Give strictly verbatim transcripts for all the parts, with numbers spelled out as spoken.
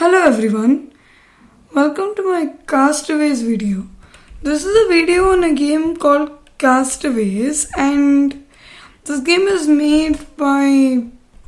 Hello everyone, welcome to my Castaways video. This is a video on a game called Castaways, and this game is made by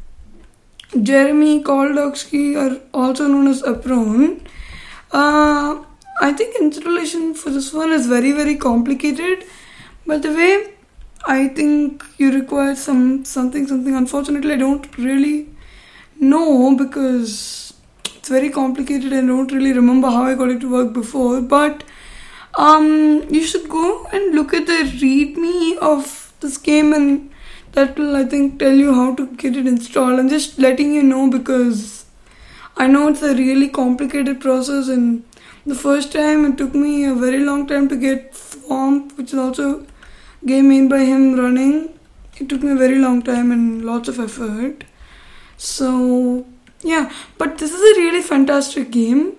Jeremy Kaldowski, or also known as Apron. Uh, I think installation for this one is very very complicated, but the way I think you require some something something. Unfortunately, I don't really know because it's very complicated and I don't really remember how I got it to work before. But um, you should go and look at the readme of this game, and that will, I think, tell you how to get it installed. I'm just letting you know because I know it's a really complicated process, and the first time it took me a very long time to get Swamp, which is also a game made by him, running. It took me a very long time and lots of effort. So yeah, but this is a really fantastic game.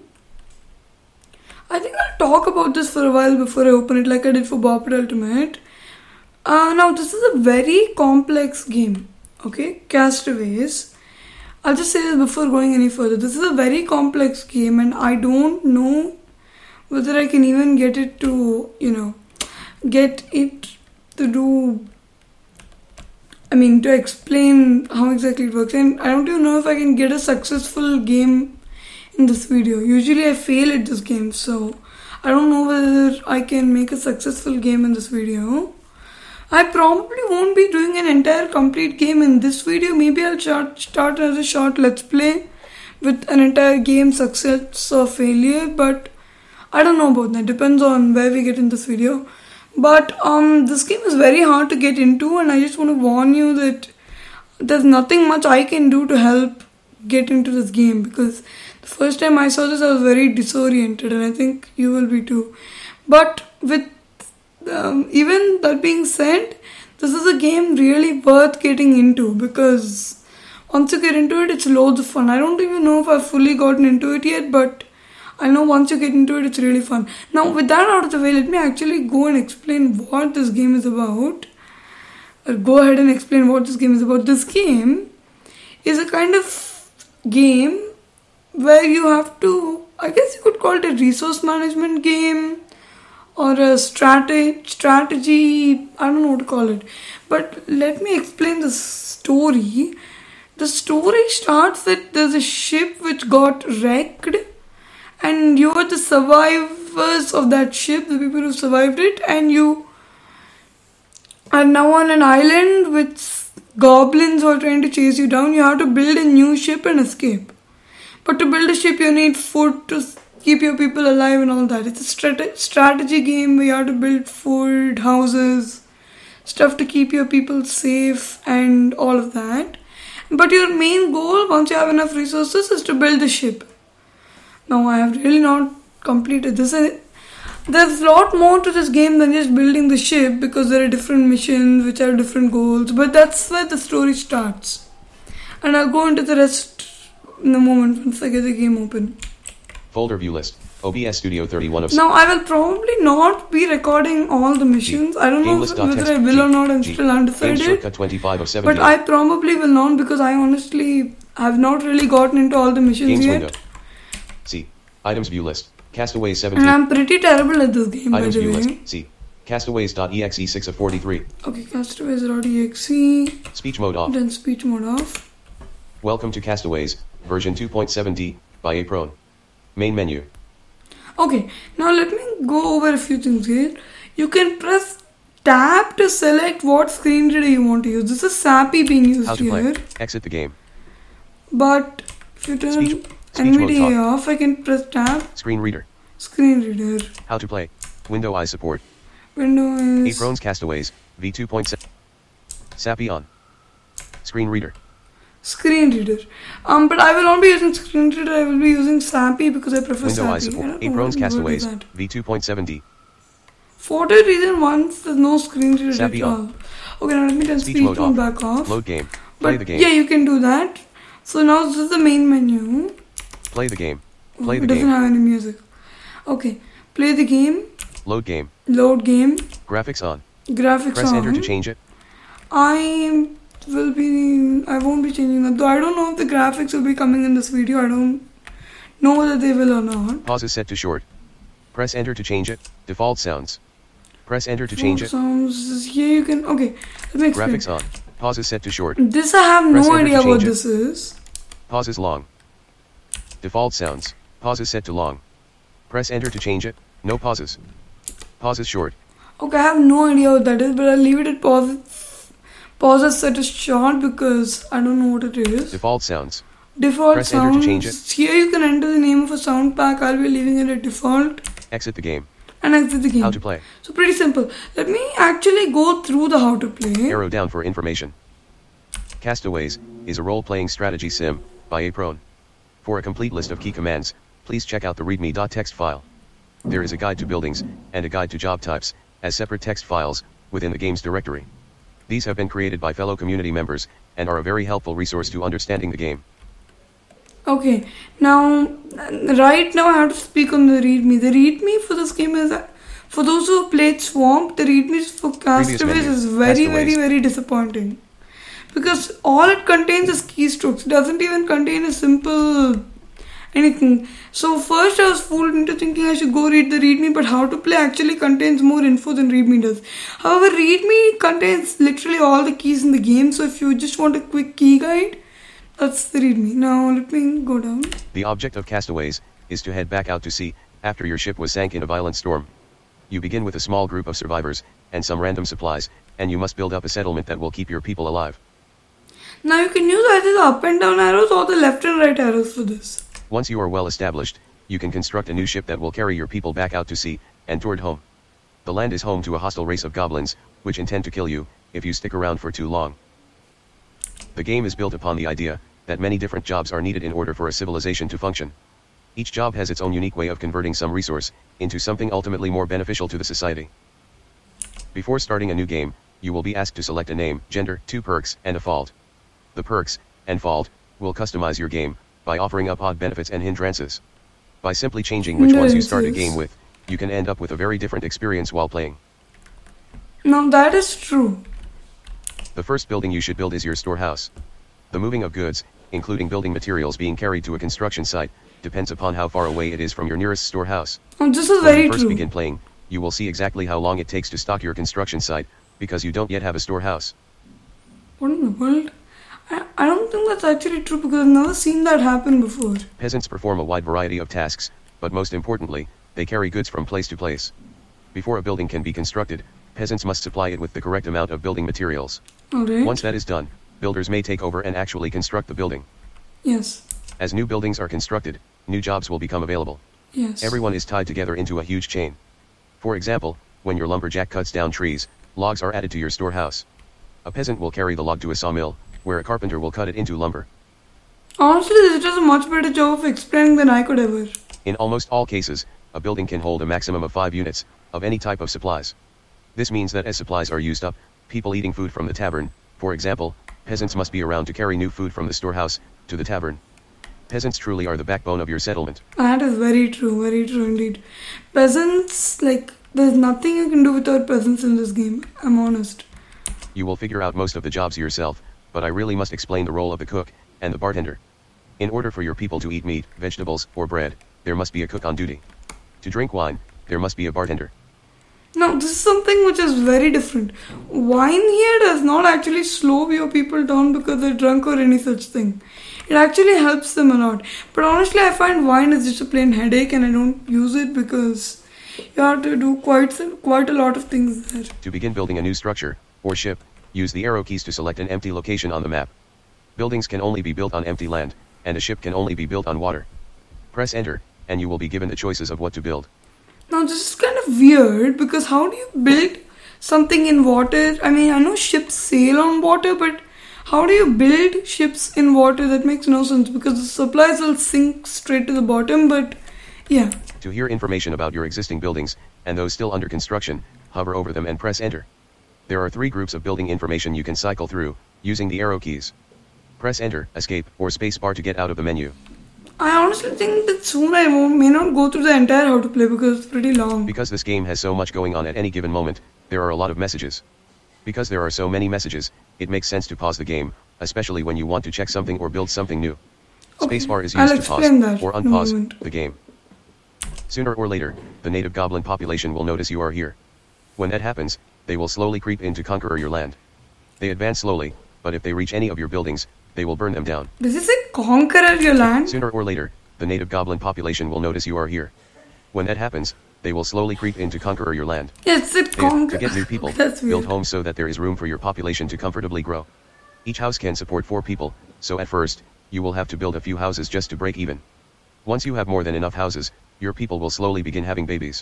I think I'll talk about this for a while before I open it, like I did for Bopper Ultimate. Uh, now, this is a very complex game, okay? Castaways. I'll just say this before going any further. This is a very complex game, and I don't know whether I can even get it to, you know, get it to do... I mean, to explain how exactly it works. And I don't even know if I can get a successful game in this video. Usually I fail at this game, so I don't know whether I can make a successful game in this video. I probably won't be doing an entire complete game in this video. Maybe I'll start, start as a short let's play with an entire game, success or failure, but I don't know about that. Depends on where we get in this video. But um, this game is very hard to get into, and I just want to warn you that there's nothing much I can do to help get into this game, because the first time I saw this I was very disoriented, and I think you will be too. But with um, even that being said, this is a game really worth getting into, because once you get into it, it's loads of fun. I don't even know if I've fully gotten into it yet, but I know once you get into it, it's really fun. Now, with that out of the way, let me actually go and explain what this game is about. Or go ahead and explain what this game is about. This game is a kind of game where you have to, I guess you could call it a resource management game or a strate- strategy, I don't know what to call it. But let me explain the story. The story starts that there's a ship which got wrecked, and you are the survivors of that ship, the people who survived it, and you are now on an island with goblins who are trying to chase you down. You have to build a new ship and escape. But to build a ship, you need food to keep your people alive and all that. It's a strate- strategy game where you have to build food, houses, stuff to keep your people safe and all of that. But your main goal, once you have enough resources, is to build the ship. Now, I have really not completed this. There's a lot more to this game than just building the ship, because there are different missions which have different goals. But that's where the story starts. And I'll go into the rest in a moment once I get the game open. Folder view list. O B S Studio thirty-one of... Now, I will probably not be recording all the missions. G. I don't know whether I will G. or not. I'm G. still undecided. But I probably will not, because I honestly have not really gotten into all the missions Games yet. Window. C. Items view list. Castaways seventeen. And I'm pretty terrible at this game, Items by the view way. list. C. Castaways.exe six of forty-three. Okay, Castaways.exe. Speech mode off. Then speech mode off. Welcome to Castaways, version two point seven D, by Apron. Main menu. Okay, now let me go over a few things here. You can press tab to select what screen reader you want to use. This is SAPI being used How to here. play. Exit the game. But if you turn Speech, speech NVDA off, I can press tab. Screen reader. Screen reader. How to play. Window eye support. Window is... Apron's Castaways, V two point seven. SAPI on. Screen reader. Screen reader. Um, but I will not be using screen reader. I will be using SAPI because I prefer Window eye SAPI. support. Apron's Castaways, V two point seven D. For whatever reason, once there's no screen reader SAPI at all. on. Okay, now let me turn Speech speech mode mode off. back off. Load game. Play But the game. yeah, you can do that. So now this is the main menu. Play the game. Play oh, the it doesn't game. have any music. Okay, play the game. Load game. Load game. Graphics on. Graphics Press on. enter to change it. I will be... I won't be changing that. Though I don't know if the graphics will be coming in this video. I don't know whether they will or not. Pause is set to short. Press enter to change it. Default sounds. Press enter to change it. Sounds here you can okay. Let me explain. Graphics on. Pause is set to short. This I have Press no enter to idea what change it. this is. Pause is long. Default sounds. Pause is set to long. Press enter to change it. No pauses. Pause is short. Okay, I have no idea what that is, but I'll leave it at pause. Pause is set to short because I don't know what it is. Default sounds. Default Press sounds. enter to change it. Here you can enter the name of a sound pack. I'll be leaving it at default Exit the game. and exit the game. How to play. So pretty simple. Let me actually go through the how to play. Arrow down for information. Castaways is a role-playing strategy sim by Aprone. For a complete list of key commands, please check out the readme.txt file. There is a guide to buildings and a guide to job types as separate text files within the game's directory. These have been created by fellow community members and are a very helpful resource to understanding the game. Okay, now right now I have to speak on the readme. The readme for this game is uh, for those who have played Swamp. The readme for Castaways menu. is very, very, Castaways. very disappointing because all it contains is keystrokes. It doesn't even contain a simple anything. So first I was fooled into thinking I should go read the readme, but how to play actually contains more info than readme does. However, readme contains literally all the keys in the game. So if you just want a quick key guide, that's the readme. Now let me go down. The object of Castaways is to head back out to sea after your ship was sank in a violent storm. You begin with a small group of survivors and some random supplies, and you must build up a settlement that will keep your people alive. Now you can use either the up and down arrows or the left and right arrows for this. Once you are well established, you can construct a new ship that will carry your people back out to sea and toward home. The land is home to a hostile race of goblins, which intend to kill you if you stick around for too long. The game is built upon the idea that many different jobs are needed in order for a civilization to function. Each job has its own unique way of converting some resource into something ultimately more beneficial to the society. Before starting a new game, you will be asked to select a name, gender, two perks, and a fault. The perks and fault will customize your game by offering up odd benefits and hindrances. By simply changing which ones you start a game with, you can end up with a very different experience while playing. Now that is true. The first building you should build is your storehouse. The moving of goods, including building materials being carried to a construction site, depends upon how far away it is from your nearest storehouse. Now this is When very you first true. begin playing, you will see exactly how long it takes to stock your construction site, because you don't yet have a storehouse. What in the world? I, I don't think that's actually true because I've never seen that happen before. Peasants perform a wide variety of tasks, but most importantly, they carry goods from place to place. Before a building can be constructed, peasants must supply it with the correct amount of building materials. Alright. Once that is done, builders may take over and actually construct the building. Yes. As new buildings are constructed, new jobs will become available. Yes. Everyone is tied together into a huge chain. For example, when your lumberjack cuts down trees, logs are added to your storehouse. A peasant will carry the log to a sawmill, where a carpenter will cut it into lumber. Honestly, this does a much better job of explaining than I could ever. In almost all cases, a building can hold a maximum of five units of any type of supplies. This means that as supplies are used up, people eating food from the tavern, for example, peasants must be around to carry new food from the storehouse to the tavern. Peasants truly are the backbone of your settlement. That is very true, very true indeed. Peasants, like, there's nothing you can do without peasants in this game. I'm honest. You will figure out most of the jobs yourself, but I really must explain the role of the cook and the bartender. In order for your people to eat meat, vegetables, or bread, there must be a cook on duty. To drink wine, there must be a bartender. Now, this is something which is very different. Wine here does not actually slow your people down because they're drunk or any such thing. It actually helps them a lot. But honestly, I find wine is just a plain headache and I don't use it because you have to do quite some, quite a lot of things there. To begin building a new structure, or ship, use the arrow keys to select an empty location on the map. Buildings can only be built on empty land, and a ship can only be built on water. Press enter, and you will be given the choices of what to build. Now, this is kind of weird because how do you build something in water? I mean, I know ships sail on water, but how do you build ships in water? That makes no sense because the supplies will sink straight to the bottom, but yeah. To hear information about your existing buildings, and those still under construction, hover over them and press enter. There are three groups of building information you can cycle through, using the arrow keys. Press enter, escape, or spacebar to get out of the menu. I honestly think that soon I won't, may not go through the entire how to play because it's pretty long. Because this game has so much going on at any given moment, there are a lot of messages. Because there are so many messages, it makes sense to pause the game, especially when you want to check something or build something new. Okay, Spacebar is I'll used to explain pause that or in a unpause moment. the game. Sooner or later, the native goblin population will notice you are here. When that happens, they will slowly creep in to conquer your land. They advance slowly, but if they reach any of your buildings, they will burn them down. Does it say conquer your land? Sooner or later, the native goblin population will notice you are here. When that happens, they will slowly creep in to conquer your land. Yes, it They, conquer. to get new people, That's weird. build homes so that there is room for your population to comfortably grow. Each house can support four people, so at first, you will have to build a few houses just to break even. Once you have more than enough houses, your people will slowly begin having babies.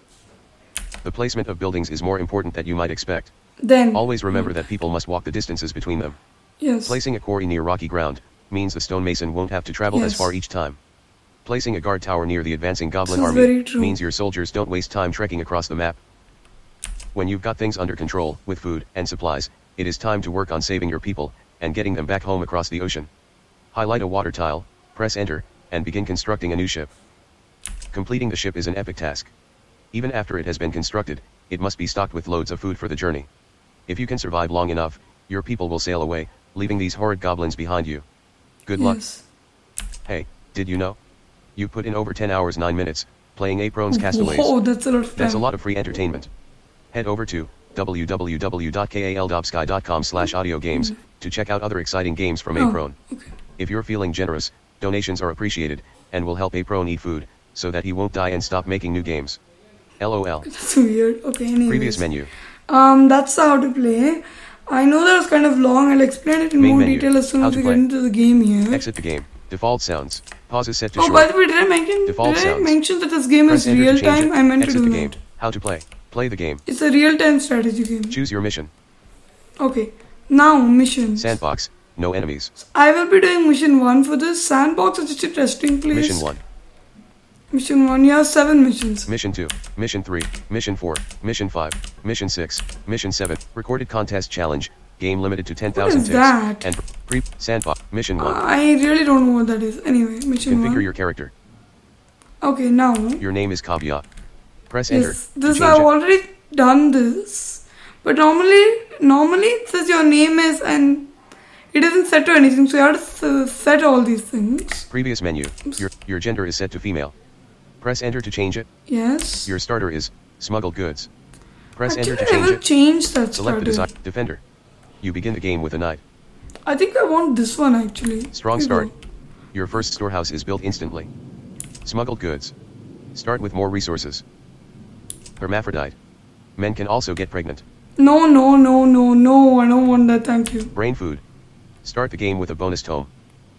The placement of buildings is more important than you might expect. Then. Always remember that people must walk the distances between them. Yes. Placing a quarry near rocky ground means the stonemason won't have to travel as Yes. far each time. Placing a guard tower near the advancing goblin This is very army true. means your soldiers don't waste time trekking across the map. When you've got things under control with food and supplies, it is time to work on saving your people and getting them back home across the ocean. Highlight a water tile, press enter, and begin constructing a new ship. Completing the ship is an epic task. Even after it has been constructed, it must be stocked with loads of food for the journey. If you can survive long enough, your people will sail away, leaving these horrid goblins behind you. Good luck. Yes. Hey, did you know? You put in over ten hours nine minutes, playing Aprone's Castaways. Oh, that's a lot of time. That's a lot of free entertainment. Head over to w w w dot kaldobsky dot com slash audio games to check out other exciting games from Oh, Aprone. okay. If you're feeling generous, donations are appreciated, and will help Aprone eat food, so that he won't die and stop making new games. LOL. That's weird. Okay, anyways. Previous menu. Um, that's how to play. I know that was kind of long. I'll explain it in Main more menu. detail as soon How as to we play. get into the game here. Exit the game. Default sounds. Pause is set to Oh, short. by the way, did I mention? Default did sounds. I mention that this game Press is enter to real change time? it. I meant Exit to the do game. that. How to play. Play the game. It's a real time strategy game. Choose your mission. Okay, now missions. Sandbox. No enemies. I will be doing mission one for this. Sandbox is just a testing place. Mission one. Mission one, yeah, seven missions. Mission two. Mission three. Mission four. Mission five. Mission six. Mission seven. Recorded contest challenge. Game limited to ten thousand is ticks. that? And pre sandbox. Mission one. I really don't know what that is. Anyway, mission Configure one. your character. Okay, now. Your name is Kavya. Press enter Yes, to this change I've it. already done this, but normally, normally it says your name is and it isn't set to anything, so you have to s- set all these things. Previous menu. Your your gender is set to female. Press enter to change it. Yes. Your starter is smuggled goods. Press Actually, enter to I change will it. change that Select the starter. design defender. You begin the game with a knight. I think I want this one actually. Strong Here start. you go. Your first storehouse is built instantly. Smuggled goods. Start with more resources. Hermaphrodite. Men can also get pregnant. No, no, no, no, no. I don't want that. Thank you. Brain food. Start the game with a bonus tome.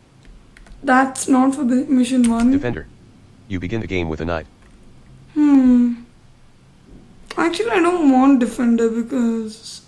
That's not for the mission one. Defender. You begin the game with a knight. Hmm. Actually, I don't want defender because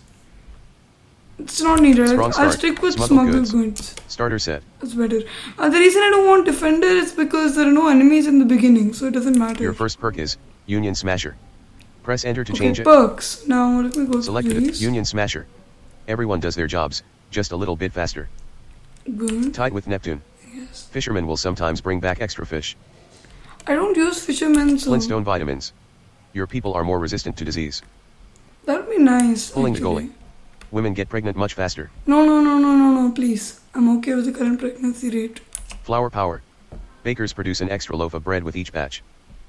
it's not needed. Strong I'll start. stick with Smuggled smuggled goods. goods. Starter set. It's better. Uh, the reason I don't want defender is because there are no enemies in the beginning, so it doesn't matter. Your first perk is Union Smasher. Press enter to okay, change it. perks. Now let me go Select to it. these. Union Smasher. Everyone does their jobs, just a little bit faster. Good. Tied with Neptune. Yes. Fishermen will sometimes bring back extra fish. I don't use fishermen, so Flintstone vitamins. Your people are more resistant to disease. that would be nice. Pulling the actually. goalie. Women get pregnant much faster. No, no, no, no, no, no. Please, I'm okay with the current pregnancy rate. Flour power. Bakers produce an extra loaf of bread with each batch.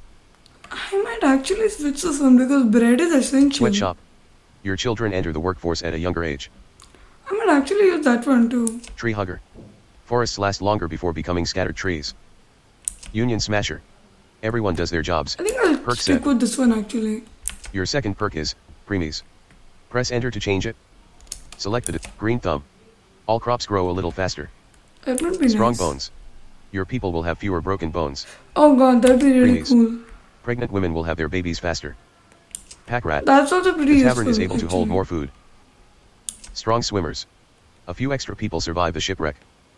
I might actually switch this one because bread is essential. Sweatshop. Your children enter the workforce at a younger age. I might actually use that one too. Tree hugger. Forests last longer before becoming scattered trees. Union smasher. Everyone does their jobs. I think I'll Perk stick set. with this one actually. Your second perk is preemies. Press enter to change it. Select the green thumb. All crops grow a little faster. That would be Strong nice. bones. Your people will have fewer broken bones. Oh god, that'd be really Preemies. cool. Pregnant women will have their babies faster. Pack rat. That's also pretty The tavern useful. is able to hold actually. more food. Strong swimmers. A few extra people survive the shipwreck.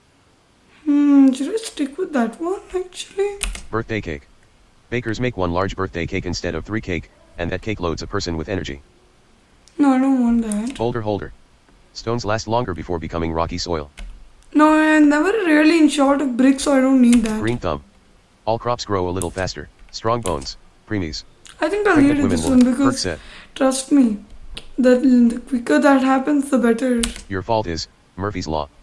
Hmm, should I stick with that one actually? Birthday cake. Bakers make one large birthday cake instead of three cake, and that cake loads a person with energy. No, I don't want that. Boulder holder. Stones last longer before becoming rocky soil. No, I'm never really in short of bricks, so I don't need that. Green thumb. All crops grow a little faster. Strong bones. Preemies. I think I'll Pregnant need women this will. one Perk because set. trust me, that the quicker that happens, the better. Your fault is Murphy's Law.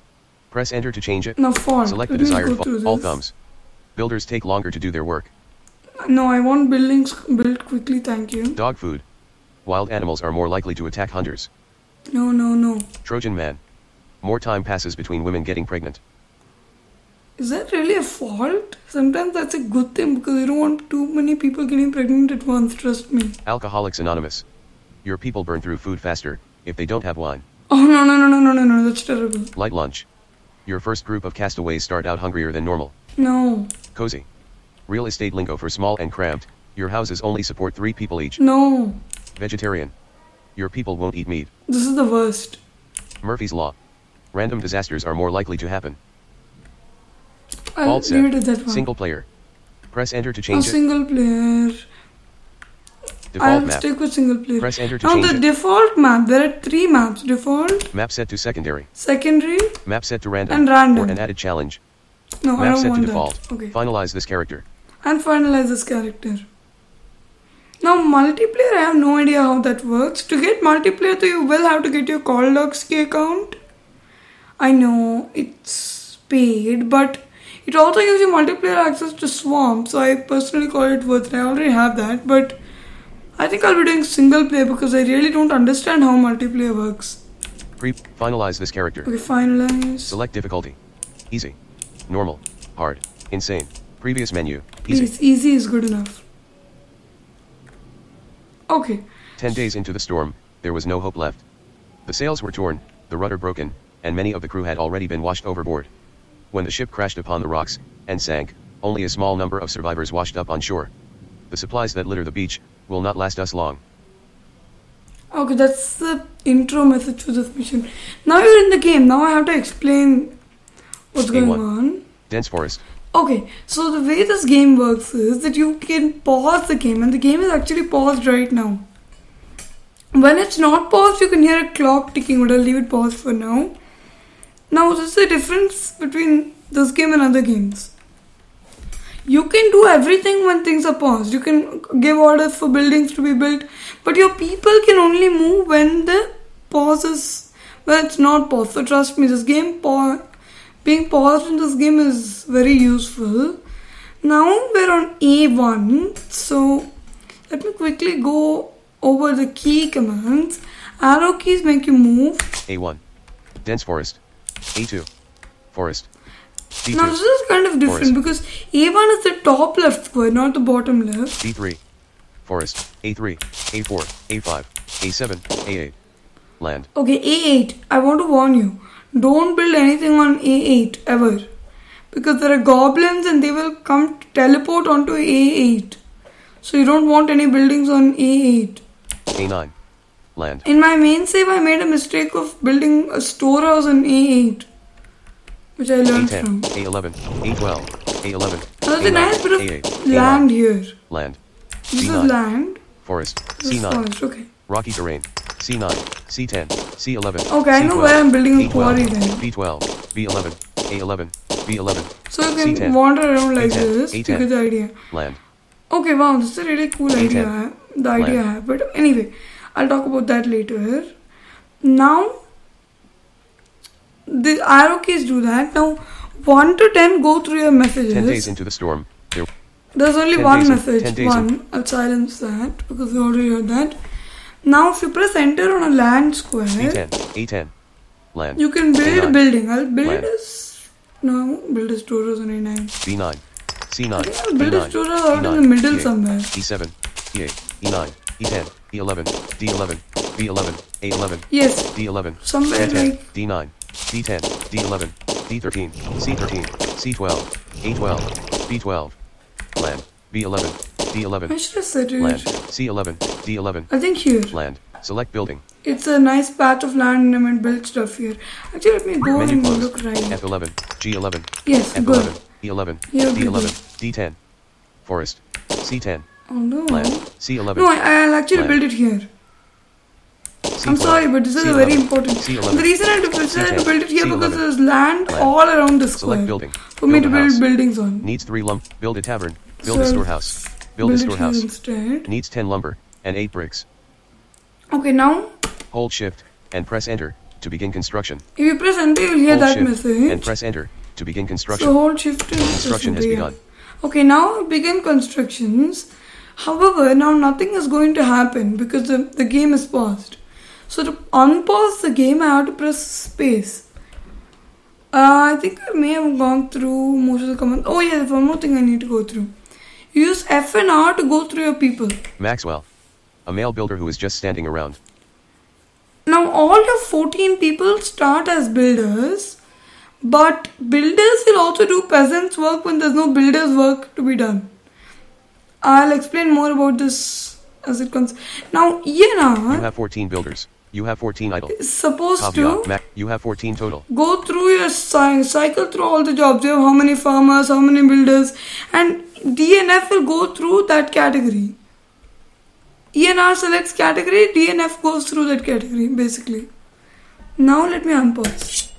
Press enter to change it. Now font. Select the Let me desired go font. through All this. thumbs. Builders take longer to do their work. No, I want buildings built quickly, thank you. Dog food. Wild animals are more likely to attack hunters. No, no, no. Trojan man. More time passes between women getting pregnant. Is that really a fault? Sometimes that's a good thing because you don't want too many people getting pregnant at once, trust me. Alcoholics Anonymous. Your people burn through food faster if they don't have wine. Oh, no, no, no, no, no, no, no, that's terrible. Light lunch. Your first group of castaways start out hungrier than normal. No, Cozy. Real estate lingo for small and cramped. Your houses only support three people each. no. Vegetarian. Your people won't eat meat. This is the worst. Murphy's Law. Random disasters are more likely to happen. I'll Alt leave it set. at that one. Single player. Press enter to A change it. single player. Default I'll map. stick with single player. Press enter to Now change the it. default map, there are three maps. Default, Map set to secondary. secondary, Map set to random. and random. Or an added challenge. No, I Map don't set to want default. that. Okay. Finalize this character. And finalize this character. Now multiplayer, I have no idea how that works. To get multiplayer, though, you will have to get your CallDogsKey account. I know it's paid, but it also gives you multiplayer access to Swamp. So I personally call it worth it. I already have that, but I think I'll be doing single player because I really don't understand how multiplayer works. Pre. Finalize this character. Okay, finalize. Select difficulty. Easy. Normal. Hard. Insane. Previous menu. Easy. Please, easy is good enough. Okay. Ten days into the storm, there was no hope left. The sails were torn, the rudder broken, and many of the crew had already been washed overboard. When the ship crashed upon the rocks, and sank, only a small number of survivors washed up on shore. The supplies that litter the beach will not last us long. Okay, that's the intro message for this mission. Now you're in the game. Now I have to explain what's going A one. on. Dense forest. Okay, so the way this game works is that you can pause the game, and the game is actually paused right now. When it's not paused, you can hear a clock ticking, but I'll leave it paused for now. Now, this is the difference between this game and other games. You can do everything when things are paused. You can give orders for buildings to be built, but your people can only move when the pause is, when it's not paused. So trust me, this game pa- being paused in this game is very useful. Now we're on A one, so let me quickly go over the key commands. Arrow keys make you move. A one. Dense forest. A two. Forest. D two. Now this is kind of different Forest. because A one is the top left square, not the bottom left. D three. Forest. A three. A four. A five. A seven. A eight. Land. Okay, A eight. I want to warn you. Don't build anything on A eight ever. Because there are goblins and they will come teleport onto A eight. So you don't want any buildings on A eight. A nine. Land. In my main save, I made a mistake of building a storehouse on A eight. Which I A learned ten. from. A eleven. A twelve. A eleven. There's A a nine, nice bit A of eight, land A nine. here. Land. This C is nine. land. Forest. This C is nine. forest. Okay. Rocky terrain. C nine. C ten. C eleven. Okay, I know where I'm building a quarry then. B twelve. B eleven. A eleven. B eleven. So you C can ten. wander around like A ten. this A to ten. get the idea. Land. Okay, wow, this is a really cool A ten. idea. I have- The idea Land. I have. But anyway, I'll talk about that later. Now, the arrow keys do that. Now, one to ten go through your messages. Ten days into the storm, there There's only ten one days in- message. ten days One. I'll silence that because we already heard that. Now, if you press enter on a land B square, ten. A ten. Land. you can build A a nine. building. I'll build Land. a s- no, build a storehouse on A nine. B nine. C nine. I think I'll B build a nine. storehouse out E in nine. the middle E eight. somewhere. E seven. E eight. E nine. E ten. E eleven. D eleven. B eleven. A eleven. Yes, D eleven. somewhere D ten. like D nine. D ten. D eleven. D thirteen. C thirteen. C twelve. A twelve. B twelve. Land. B eleven. D eleven. I should have said Land. it. C eleven. D eleven. I think here. Land. Select building. It's a nice patch of land and I might build stuff here. Actually, let me go Menu and closed. look right. F eleven. G eleven. Yes, F good. eleven. E eleven. Yeah, D good, eleven. good. D ten. Forest. C ten. Oh no. Land. C eleven. No, I, I'll actually Land. build it here. C I'm twelve. sorry, but this is C a very eleven. important. C eleven. The reason I decided to build it here C because eleven. there's land Land. all around the square Select building. for me Build to a build house. buildings on. Needs three lump. Build a tavern. Build So a I'll storehouse. Build a Build it here storehouse. instead. Needs ten lumber and eight bricks. Okay, now Hold shift and press enter to begin construction. If you press enter, you'll hear Hold that shift message. and press enter to begin construction. So hold shift and Construction press has enter. begun. Okay, now begin constructions. However, now nothing is going to happen because the, the game is paused. So to unpause the game, I have to press space. Uh, I think I may have gone through most of the commands. Oh yeah, there's one more thing I need to go through. You use F and R to go through your people. Maxwell, a male builder who is just standing around. Now all your fourteen people start as builders, but builders will also do peasants' work when there's no builders' work to be done. I'll explain more about this as it comes. Now E N R You have fourteen builders. You have fourteen idle. is supposed Caveat, to Mac, you have fourteen total. go through your cy- cycle through all the jobs. You have how many farmers, how many builders, and D N F will go through that category. E N R selects category, D N F goes through that category basically. Now let me unpause.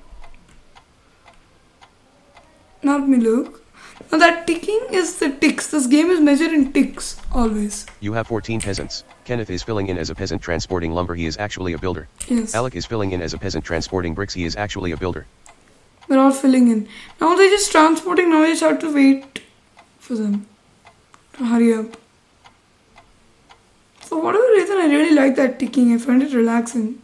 Now let me look. Now that ticking is the ticks. This game is measured in ticks always. You have fourteen peasants. Kenneth is filling in as a peasant transporting lumber. He is actually a builder. Yes. Alec is filling in as a peasant transporting bricks. He is actually a builder. They're all filling in. Now they're just transporting. Now we just have to wait for them to hurry up. For whatever reason, I really like that ticking. I find it relaxing.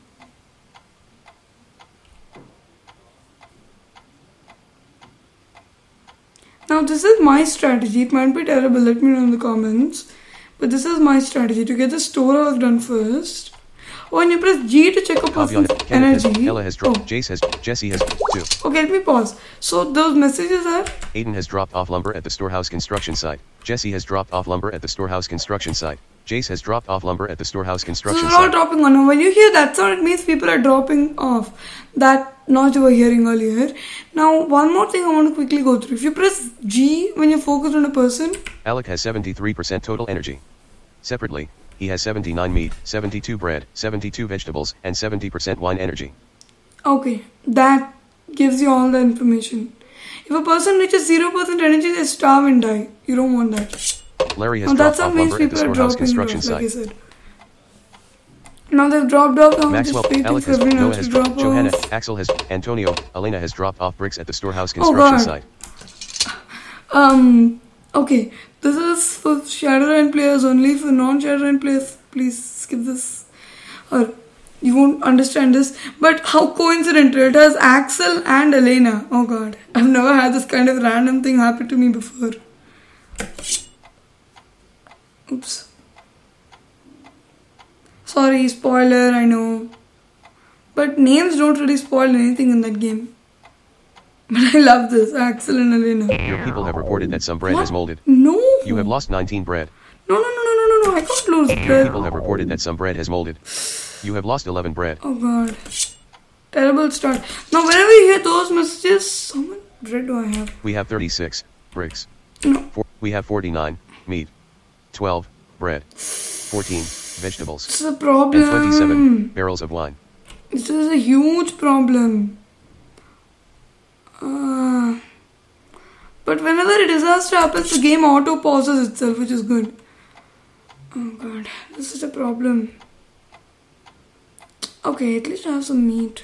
Now this is my strategy. It might be terrible. Let me know in the comments. But this is my strategy to get the storehouse done first. Oh, and you press G to check a person's Caveat, Kenneth energy. has, Ella has dropped. Oh. Jace has. Jesse has. Two. Okay, let me pause. So those messages are. Aiden has dropped off lumber at the storehouse construction site. Jesse has dropped off lumber at the storehouse construction site. Jace has dropped off lumber at the storehouse So construction they're all site. dropping on. Now when you hear that sound, it means people are dropping off. That noise you were hearing earlier. Now one more thing I want to quickly go through. If you press G when you're focused on a person. Alec has seventy-three percent total energy. Separately, he has seventy-nine meat, seventy-two bread, seventy-two vegetables, and seventy percent wine energy. Okay, that gives you all the information. If a person reaches zero percent energy, they starve and die. You don't want that. Larry has Now dropped that's how off means lumber at the people are storehouse dropping construction off, like I site. said. Now they've dropped off. Now Maxwell, just waiting Alec for has, everyone Noah else has to dropped, drop Johanna, off. Axel has, Antonio, Elena has dropped off bricks at the storehouse Oh, construction God. site. Um, okay, this is for Shadowrun players only. For non-Shadowrun players, please skip this, or you won't understand this. But how coincidental! It has Axel and Elena. Oh God, I've never had this kind of random thing happen to me before. Oops. Sorry, spoiler. I know, but names don't really spoil anything in that game. But I love this, Axel and Elena. Your people have reported that some bread What? has molded. No. You have lost nineteen bread. No, no, no, no, no, no, no. I can't lose Your bread. people have reported that some bread has molded. You have lost eleven bread. Oh God. Terrible start. Now, whenever you hear those messages, how much bread do I have? We have thirty-six bricks. No. Four, we have forty-nine meat. twelve bread. fourteen vegetables. It's a And problem. twenty-seven barrels of wine. This is a huge problem. Uh, but whenever a disaster happens, the game auto pauses itself, which is good. Oh God, this is a problem. Okay, at least I have some meat.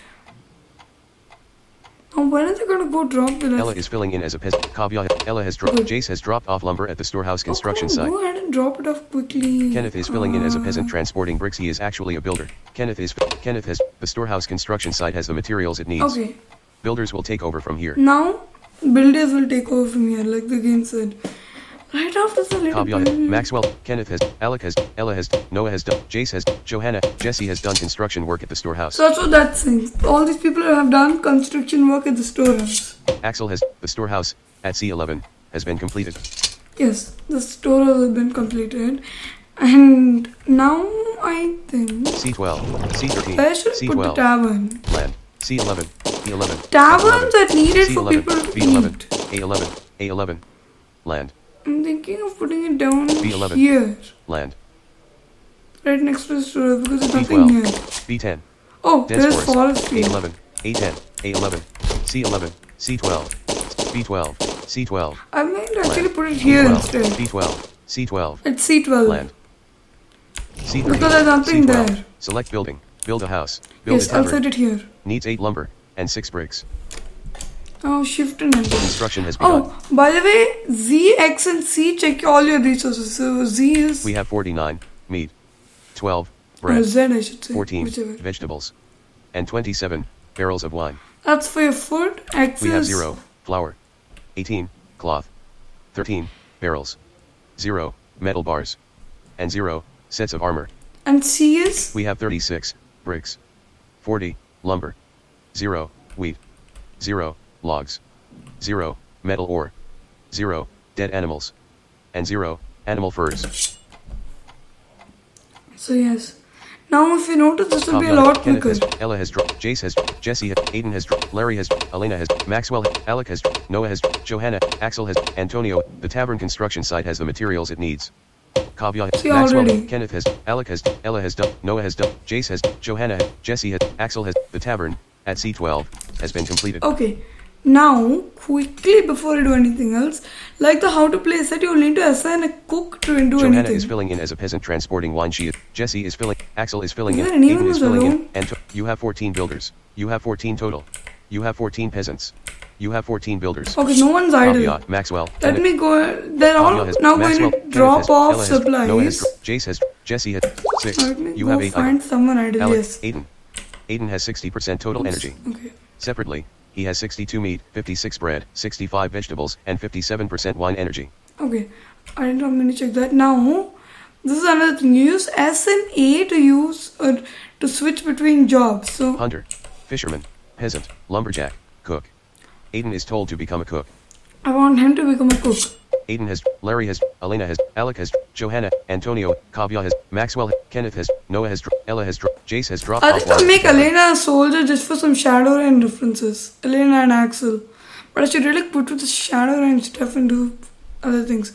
Now, when are they gonna go drop the Ella left? is filling in as a peasant. Caveat, Ella has dropped. Good. Jace has dropped off lumber at the storehouse construction Oh, come on, site. go ahead and drop it off quickly. Kenneth is filling in as a peasant Ah. transporting bricks. He is actually a builder. Kenneth is. Kenneth has. The storehouse construction site has the materials it needs. Okay, Builders will take over from here. now builders will take over from here, like the game said. Right after the little Caveat, build- Maxwell, Kenneth has, Alec has, Ella has, Noah has done, Jace has, Johanna, Jesse has done construction work at the storehouse. So that's what that says. All these people have done construction work at the storehouse. Axel has, the storehouse, at C eleven, has been completed. Yes, the storehouse has been completed. And now I think C twelve, C thirteen, where should I C put the twelve, tavern? land, C eleven, B eleven, Taverns are needed C for eleven, people to B eleven, eat. A eleven, A eleven, land, I'm thinking of putting it down B eleven. here, land, right next to the storehouse, because there's B nothing here. twelve, B ten, Oh, dense there's forest, forest A here. eleven, A ten, A eleven, C eleven, C twelve, B twelve, C twelve, I might actually land, put it here B twelve, instead. B twelve, C twelve, It's C twelve. land, C thirteen, Because there's nothing C twelve, there. select building, Build a house. Build Yes, a I'll tavern. set it here. Needs eight lumber and six bricks. Oh, shift and enter. Construction has begun. Oh, by the way, Z, X, and C check all your resources. So Z is. We have forty-nine meat, twelve Or bread, Z, I should say. fourteen Whichever. vegetables, and twenty-seven barrels of wine. That's for your food. X We have is. zero flour, eighteen cloth, thirteen barrels, zero metal bars, and zero sets of armor. And C is. We have thirty-six bricks, forty lumber, zero wheat, zero logs, zero metal ore, zero dead animals, and zero animal furs. So, yes. Now, if you notice, this will be a Pablo, lot Kenneth quicker. has, Ella has, dro- Jace has, Jesse has, Aiden has, dro- Larry has, Elena has, Maxwell, has, Alec has, Noah has, Johanna, Axel has, Antonio. The tavern construction site has the materials it needs. Kavya has, See, Maxwell, already. Kenneth has, Alec has, Ella has done, Noah has done, Jace has, Johanna has, Jesse has, Axel has. The tavern at C twelve has been completed. Okay. Now, quickly before I do anything else, like the how to play set, you'll need to assign a cook to do Johanna anything. is filling in as a peasant transporting wine. She is, Jesse is filling, Axel is filling Is in, there anyone Aiden is who's filling in, alone? and to- you have fourteen builders. You have fourteen total. You have fourteen peasants. You have fourteen builders. Okay, no one's idle. Kavya, Maxwell, Let Kenneth, me go. They're all Kavya has, now Maxwell, going to Kenneth drop has, off Ella has, Noah has, supplies. Jace has, Jesse has, six. Let me You go have eight. find idle. someone idle. Alec, Yes. Aiden. Aiden has sixty percent total energy. Okay. Separately, he has sixty-two meat, fifty-six bread, sixty-five vegetables, and fifty-seven percent wine energy. Okay. I didn't have to check that. Now, this is another thing. You use S and A to use or to switch between jobs. So Hunter, fisherman, peasant, lumberjack, cook. Aiden is told to become a cook. I want him to become a cook. Aiden has, Larry has, Elena has, Alec has, Johanna, Antonio, Kavya has, Maxwell has, Kenneth has, Noah has, Ella has, Jace has dropped I off. think I'll one. make Elena a soldier just for some Shadowrun references. Elena and Axel. But I should really put with the Shadowrun stuff and do other things.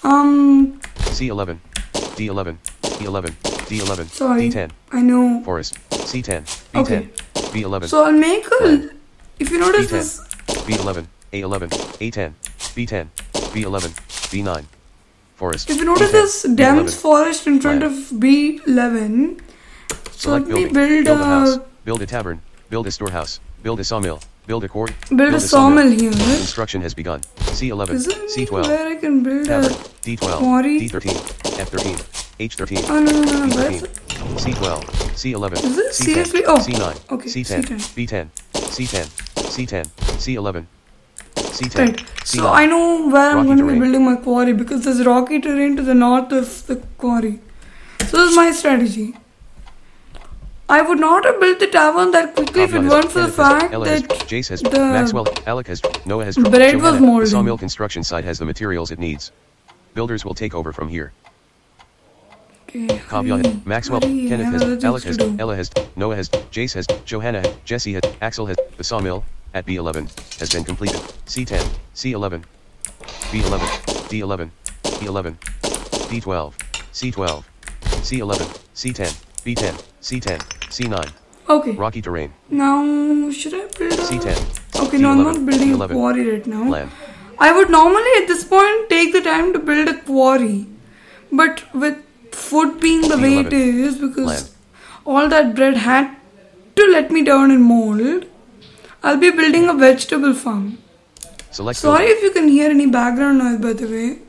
Um, C eleven, D eleven, E eleven, D eleven, sorry. D ten, I know. Forest, C ten, B ten, Okay. B eleven, So I'll make a. If you notice B ten, this. B eleven, A eleven, A ten, B ten, B eleven, B nine, Forest. If you notice B ten, this B dense eleven. forest in front Land. of B eleven. So Select let me building. build, build a house, a. build a tavern, build a storehouse, build a sawmill, build a quarry, Build a sawmill here. Construction has begun. C eleven, Is there C any twelve, where I can build tavern, a. D twelve, quarry? D thirteen, F thirteen, H thirteen, Oh no no no B no. Where's thirteen, it? C twelve, C eleven, Is it C ten, seriously? Oh, C nine, okay, C ten, C ten. B ten, C ten, C ten, C eleven, C ten, Right. C So nine. I know where I'm Rocky going to be terrain. building my quarry because there's rocky terrain to the north of the quarry. So this is my strategy. I would not have built the tavern that quickly if it Kavya has, weren't for the Kenneth has, fact Ella has, that Jace has, the Maxwell, Alec has, Noah has, bread was Johanna. molding. The sawmill construction site has the materials it needs. Builders will take over from here. Okay, Kavya hurry, has, Maxwell, hurry, I Kenneth have has, other things Alec to has, do. Ella has, Noah has, Jace has, Johanna has, Jesse has, Axel has. The sawmill at B eleven has been completed. C ten, C eleven, B eleven, D eleven, E eleven, D twelve, C twelve, C eleven, C ten, B ten, C ten, C nine. Okay. Rocky terrain. Now should I build a... C ten. Okay, no, I'm not C eleven, building C a eleven. quarry right now. Land. I would normally at this point take the time to build a quarry, but with food being the way it C eleven. is, because Land. all that bread had to let me down in mold, I'll be building a vegetable farm. Select Sorry building. if you can hear any background noise, by the way.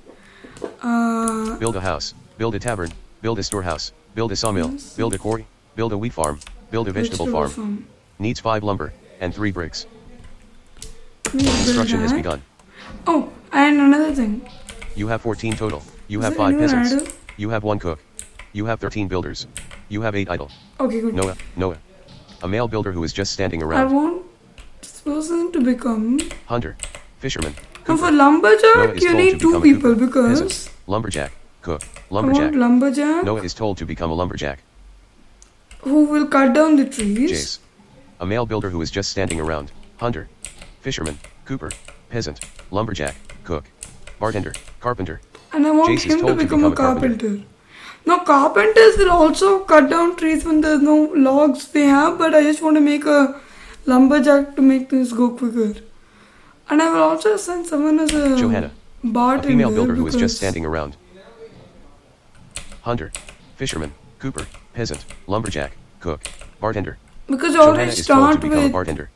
Uh, Build a house. Build a tavern. Build a storehouse. Build a sawmill. Yes. Build a quarry. Build a wheat farm. Build a vegetable, farm. Needs five lumber and three bricks. Let me build Construction has that. begun. Oh, and another thing. You have fourteen total. You Is have there five anyone peasants. idle? You have one cook. You have thirteen builders. You have eight idle. Okay, good. Noah, Noah. A male builder who is just standing I around. want this person to become... Hunter. Fisherman. And Cooper. for Noah lumberjack, is you told need to two become a people cooper. because Peasant. Lumberjack. Cook. I want Lumberjack. lumberjack Noah is told to become a lumberjack. who will cut down the trees. Jace. A male builder who is just standing around. Hunter. Fisherman. Cooper. Peasant. Lumberjack. Cook. Bartender. Carpenter. And I want Jace is him to told to become, a become a carpenter. carpenter. Now, carpenters will also cut down trees when there's no logs they have, but I just want to make a lumberjack to make things go quicker. And I will also assign someone as a Johanna. A bartender. female builder who is just because- standing around. Hunter. Fisherman. Cooper. Peasant. Lumberjack. Cook. Bartender. Because you Johanna already is told to start become a with bartender.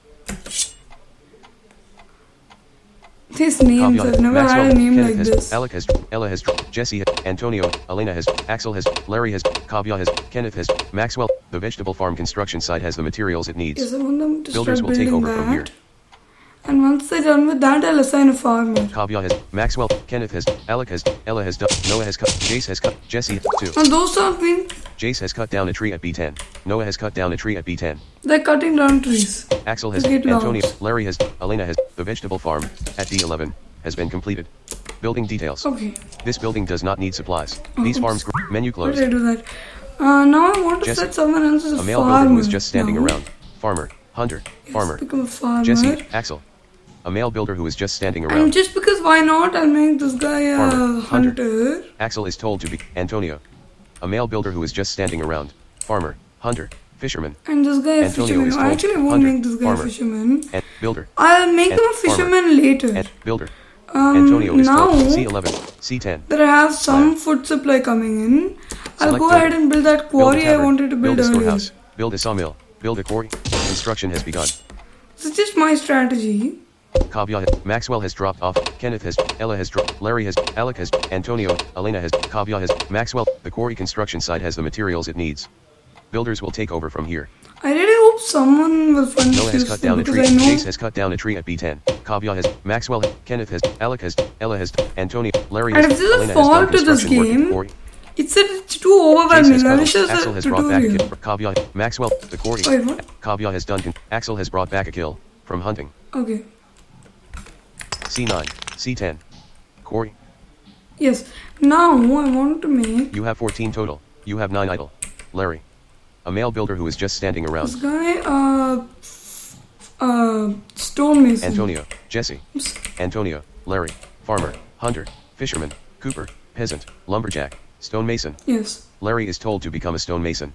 these names. Kavya, I've never Maxwell, had a name Kenneth like has, this. Alec has, Ella has, Jesse, Antonio, Elena has, Axel has, Larry has, Kavya has, Kenneth has, Maxwell. The vegetable farm construction site has the materials it needs. Yes, I want them to Builders start will take building over that. from here. And once they're done with that, I'll assign a farmer. Kavya has, Maxwell, Kenneth has, Alec has, Ella has done, Noah has cut, Jace has cut, Jesse too. And those have been, Jace has cut down a tree at B ten. Noah has cut down a tree at B ten. they're cutting down trees. Axel has, To get Antonio, logs. Larry has, Elena has, the vegetable farm, at D eleven, has been completed. Building details. Okay. This building does not need supplies. Oh, These oops. farms, gr- menu Why did closed. I do that? Uh, now I want to Jesse. set someone else as a, A male farmer. builder who is just standing now. around. Farmer, hunter, Yes, farmer, become a farmer. Jesse, Axel. A male builder who is just standing And around. just because why not, I'll make this guy a Farmer, hunter. hunter. Axel is told to be Antonio. A male builder who is just standing around. Farmer, hunter, fisherman, And this guy a Antonio fisherman. is I told actually won't hunter, make this guy a farmer. fisherman. and builder, I'll make and him a farmer. fisherman later. and builder. Um, Antonio is now told C eleven, C ten. that I have some Land. food supply coming in, I'll Select go builder. ahead and build that Build a quarry I tavern, wanted to build, build a earlier. storehouse, build a sawmill, build a quarry. Construction has begun. This is just my strategy. Kavya has, Maxwell has dropped off, Kenneth has, Ella has dropped, Larry has, Alec has, Antonio, Elena has, Kavya has, Maxwell. The quarry construction site has the materials it needs. Builders will take over from here. I really hope someone will find Noah has this cut useful down a because tree, I know Jace has cut down a tree at B ten. Kavya has, Maxwell has, Kenneth has, Alec has, Ella has, Antonio, Larry has, And if there's a Elena has fault done to this construction work at the game, quarry. it's that it's too Jace overwhelming. has I cut- wish there's Axel a has brought back a tutorial. kill. Kavya, Maxwell, the quarry. Wait, what? Kavya has done. Con- Axel has brought back a kill from hunting. Okay. C nine, C ten. Quarry. Yes. Now I want to make You have fourteen total. You have nine idle. Larry. A male builder who is just standing this around. guy uh uh stonemason. Antonio, Jesse, Oops. Antonio, Larry, farmer, hunter, fisherman, cooper, peasant, lumberjack, stonemason. Yes. Larry is told to become a stonemason.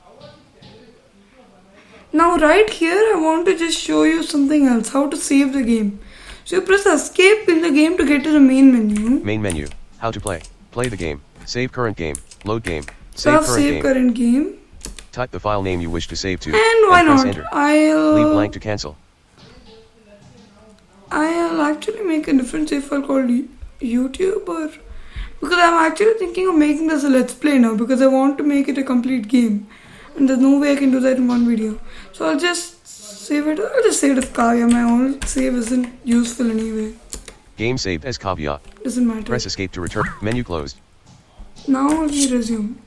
Now right here I want to just show you something else, how to save the game. So you press escape in the game to get to the main menu. Main menu. How to play. Play the game. Save current game. Load game. So Save I've current saved game. current game. Type the file name you wish to save to. And why press not? enter. I'll Leave blank to cancel. I'll actually make a different save file called YouTube, or because I'm actually thinking of making this a let's play now because I want to make it a complete game, and there's no way I can do that in one video. So I'll just save it. I'll just save it as Kavya. My old save isn't useful anyway. Game saved as Kavya. Doesn't matter. Press escape to return. Menu closed. Now let me resume.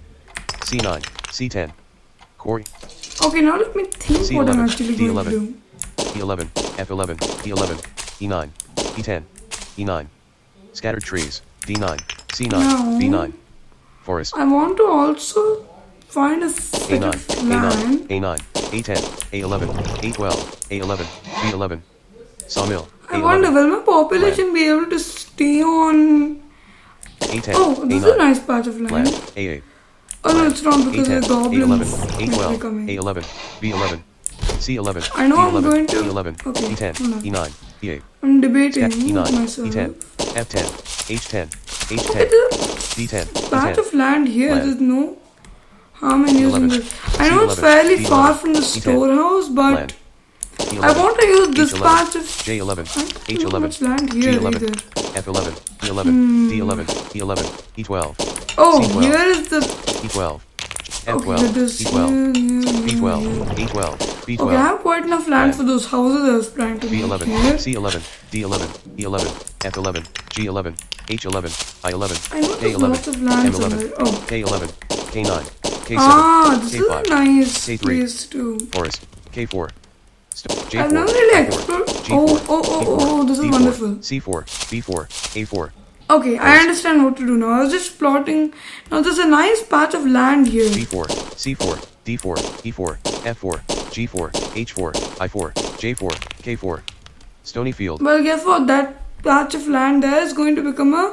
C nine, C ten. Quarry. Okay, now let me think C what I'm eleven, actually D going to eleven. do. E eleven, F eleven, E eleven, E nine, E ten, E nine. Scattered trees. D nine, C nine, No. B nine. Forest. I want to also find a A set nine, of A nine, land. A nine, A ten, A eleven, A twelve, A eleven, B eleven. Sawmill. I wonder, will my population be able to stay on... A ten, Oh, this A is a nine. nice patch of land. Land. A eight. Oh no, it's not because A ten, the A eleven, goblins A might be twelve, coming. A eleven, B eleven. C eleven, I know E I'm eleven, going to- E eleven, okay, E ten, hold on. E nine, E eight. I'm debating E nine, with myself. E ten, F ten, H ten, H Okay, ten, the D ten, patch E ten. of land here, Land. there's no harm in using eleven, this. I know it's C eleven, fairly D far eleven, from the E ten. storehouse, but Land. E I eleven, want to use this H eleven, patch of... J eleven, I don't H know eleven, much land G here eleven, either. F eleven, E eleven, D eleven, E eleven, E twelve, Oh, C twelve. here is the... E twelve, F Okay, twelve, that is E twelve, here, here, B here, twelve, here. E twelve, B Okay, I twelve, have quite enough land Land. for those houses I was planning to B make eleven, here. C eleven, D eleven, E eleven, F eleven, G eleven, H eleven, I eleven, I know K there's eleven, lots of land M eleven, somewhere. Oh. K eleven, K nine, K seven, Ah, this K is a five, nice K three, place to... Forest, K four, St- J I've four, never really K four, explored... G four, Oh, oh, oh, E four, oh, this is D four, wonderful. C four, B four, A four. Okay, I understand what to do now. I was just plotting... Now there's a nice patch of land here. B four, C four, D four, E four, F four, G four, H four, I four, J four, K four. Stony Field. Well, guess what? That patch of land there is going to become a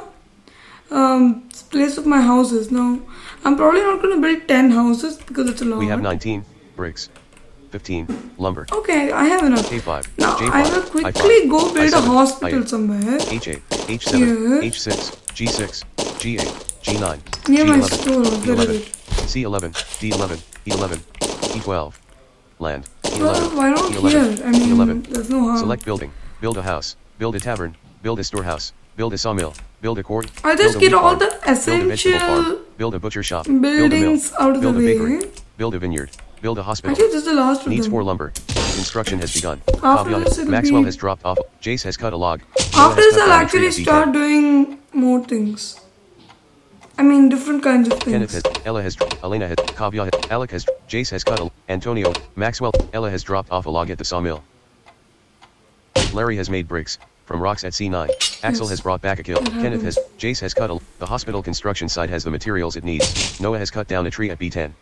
um, place of my houses. Now, I'm probably not going to build ten houses because it's a lot. We have nineteen bricks, fifteen lumber, Okay, I have enough. K five, Now, J I five, will I quickly five, go I build a seven, hospital I eight, somewhere. H eight, H seven, Here. H six, G six, G eight, G nine, Near G my eleven, storehouse, E there is eleven, it. C eleven, D eleven, E eleven. E twelve. Land. E Well, eleven. why not E eleven. here? I mean, E eleven. there's no harm. Select building. Build a house. Build a tavern. Build a storehouse. Build a sawmill. Build a court. I just build a get wheat all farm, the Build a vegetable essential farm. Build a butcher shop. Build a mill. buildings out of the Build a bakery. way. Build a vineyard. Build a hospital. Actually, this is the last of Needs them. four lumber. Construction has begun. After Caveat, this, it'll Maxwell be- has dropped off. Jace has cut a log. Noah After has this, cut I'll down a tree actually at start B ten. doing more things. I mean, different kinds of Kenneth things. has, Ella has, Elena has, Kavya has, Alec has, Jace has cut a, Antonio, Maxwell, Ella has dropped off a log at the sawmill. Larry has made bricks, from rocks at C nine. Axel Yes. has brought back a kill. That Kenneth has, happens. Jace has cut a, the hospital construction site has the materials it needs. Noah has cut down a tree at B ten.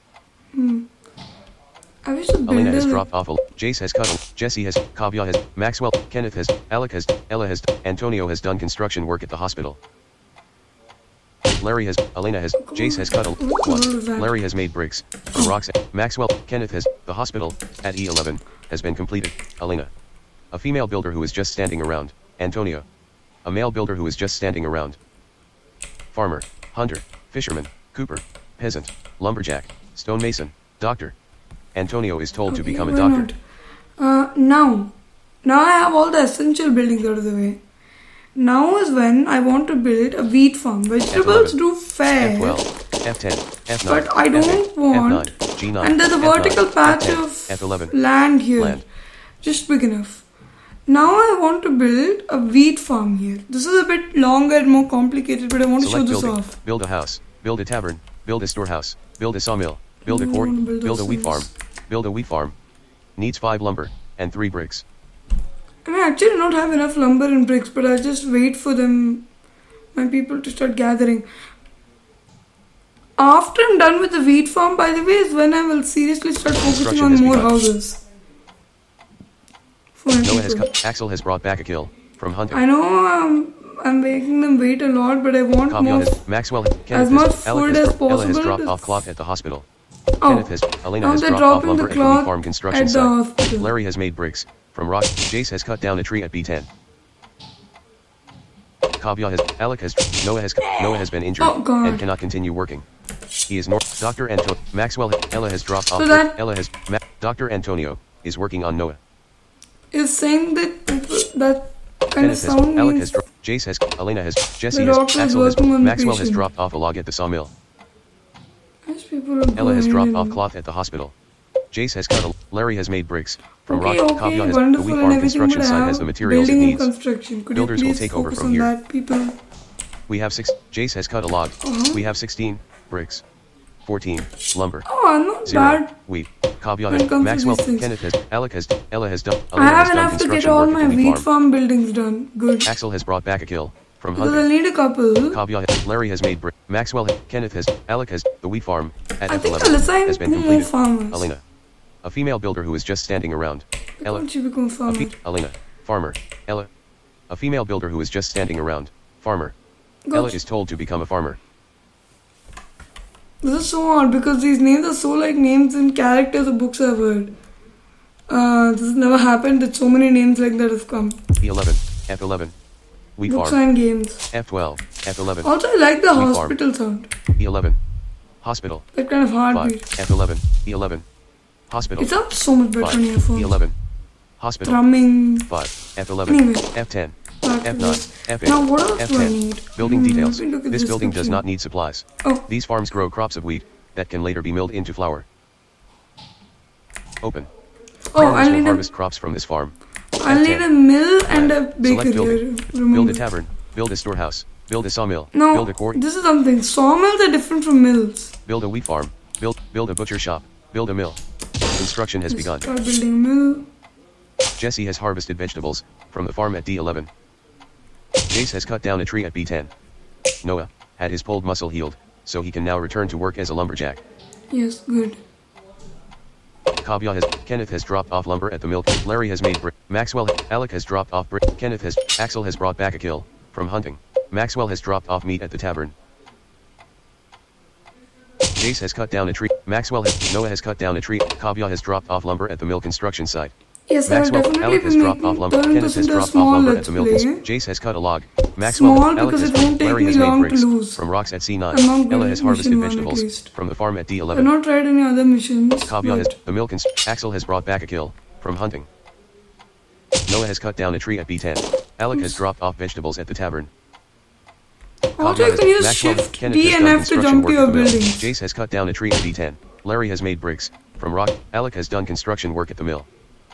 I wish the Elena builder has like- dropped off a, Jace has cut a, Jesse has, Kavya has, Maxwell, Kenneth has, Alec has, Ella has, Antonio has done construction work at the hospital. Larry has, Elena has, Jace has cut a, What was that? one. Larry has made bricks, from rocks at, Maxwell, Kenneth has, the hospital, at E eleven, has been completed, Elena. A female builder who is just standing around, Antonio. A male builder who is just standing around. Farmer, hunter, fisherman, cooper, peasant, lumberjack, stonemason, doctor. Antonio is told to Okay, become a why doctor. not? Uh, now, now I have all the essential buildings out of the way. Now is when I want to build a wheat farm. Vegetables eleven, do F fair, twelve, F ten, F nine, but I F don't eight, want. F nine, G nine, And there's a F nine, vertical patch F ten, of F eleven, land here, land. just big enough. Now I want to build a wheat farm here. This is a bit longer and more complicated, but I want to Select show this building, off. build a house, build a tavern, build a storehouse, build a sawmill, build a I court, wanna build build a those wheat farm, things. build a wheat farm. Needs five lumber, and three bricks. And I actually don't have enough lumber and bricks, but I just wait for them, my people, to start gathering. After I'm done with the wheat farm, by the way, is when I will seriously start focusing Construction on has more begun. houses. For my Noah has people. cut, Axel has brought back a kill, from hunting. I know I'm, I'm making them wait a lot, but I want Kavya more. has, Maxwell, Kenneth as has, much Alec food has, as dro- Ella has possible dropped to- off cloth at the hospital. Oh, Kenneth has, Elena now has they're dropped off dropping lumber the at the wheat cloth farm construction at the site. hospital. Larry has made bricks, from rock. Jace has cut down a tree at B ten. Kavya has, Alec has, Noah has, Noah has been injured, Oh, God. and cannot continue working. He is north, Doctor Anto, Maxwell, Ella has dropped off, So that- Ella has, Ma- Doctor Antonio, is working on Noah. Is saying that people, that kind of Kenneth has, sound Alec means has, dro- Jace has, Elena has, Jesse The has, doctor is Axel has, working on the Maxwell has patient. dropped off a log at the sawmill. As people are Ella has going dropped in. off cloth at the hospital. Jace has cut a, Larry has made bricks, from Okay, rock. okay, Kavya has, the wonderful wheat and farm everything, construction but I site have has the materials it building and needs. construction. Could Builders you will please take over focus from on here. that, people? We have six, Jace has cut a log. Uh-huh. We have sixteen, bricks. fourteen, lumber. Oh, I'm not Zero, bad. wheat. Kavya When it has, comes to Maxwell, these things. Kenneth has, Alec has, Ella has done, I Elena have has done enough to get construction all work my at the wheat wheat farm. farm buildings done. Good. Axel has brought back a kill, from Because I'll hunting. need a couple. Kavya has, Larry has made brick. Maxwell, has, Kenneth has, Alec has, the wheat farm, at I F think eleven, I'll assign has been two more completed. farmers. Elena. A female builder who is just standing around. Why Ella. can't you become A farmer? fe- Elena. Farmer. Ella. A female builder who is just standing around. Farmer. Gotcha. Ella is told to become a farmer. This is so odd because these names are so like names and characters of books I've heard. Uh, this has never happened that so many names like that have come. E eleven. F eleven. Wheat Books farm. and games. F twelve. F eleven. Also, I like the Wheat farm. hospital sound. E eleven. Hospital. That kind of five. heartbeat. F eleven. E eleven. Hospital. It sounds so much better five. on your phone. E eleven. Hospital. Drumming. five. F eleven. Anyway. F ten. Back to F nine. this. F eight. Now, what else F do I ten. need? Building Hmm, details. let me look at This the building does description. not need supplies. Oh, These farms grow crops of wheat that can later be milled into flour. Open. oh, Farmers I'll will need harvest a, crops from this farm. I'll F need ten. a mill and a Select bakery. building. Remove Build a it. tavern. Build a storehouse. Build a sawmill. No, Build a court. this is something. Sawmills are different from mills. Build a wheat farm. Build build a butcher shop. Build a mill. Construction has Just begun. Start building a mill. Jesse has harvested vegetables from the farm at D eleven. Jace has cut down a tree at B ten. Noah had his pulled muscle healed, so he can now return to work as a lumberjack. Yes, good. Kavya has, Kenneth has dropped off lumber at the mill. Larry has made brick. Maxwell, Alec has dropped off brick. Kenneth has, Axel has brought back a kill from hunting. Maxwell has dropped off meat at the tavern. Jace has cut down a tree. Maxwell has, Noah has cut down a tree. Kavya has dropped off lumber at the mill construction site. Yes, I'll Maxwell, definitely Alec be has dropped making off lumber. turn Kenneth this has into a dropped off small lumber at let's the mill. play. Jace has cut a log. Maxwell, Small Alec because has it won't take Larry me has made long to bricks lose. from rocks at C nine. I'm not good Ella at has harvested mission one at vegetables least. from the farm at D I've eleven. not tried any other missions. Kavya has but the mill. Cons- Axel has brought back a kill from hunting. Noah has cut down a tree at B ten. Alec has dropped off vegetables at the tavern. Also, Kavya you has- can use Maxwell, Shift Kenneth D has and done F to construction jump to work your at the mill. buildings. Jace has cut down a tree at B ten. Larry has made bricks from rock. Alec has done construction work at the mill.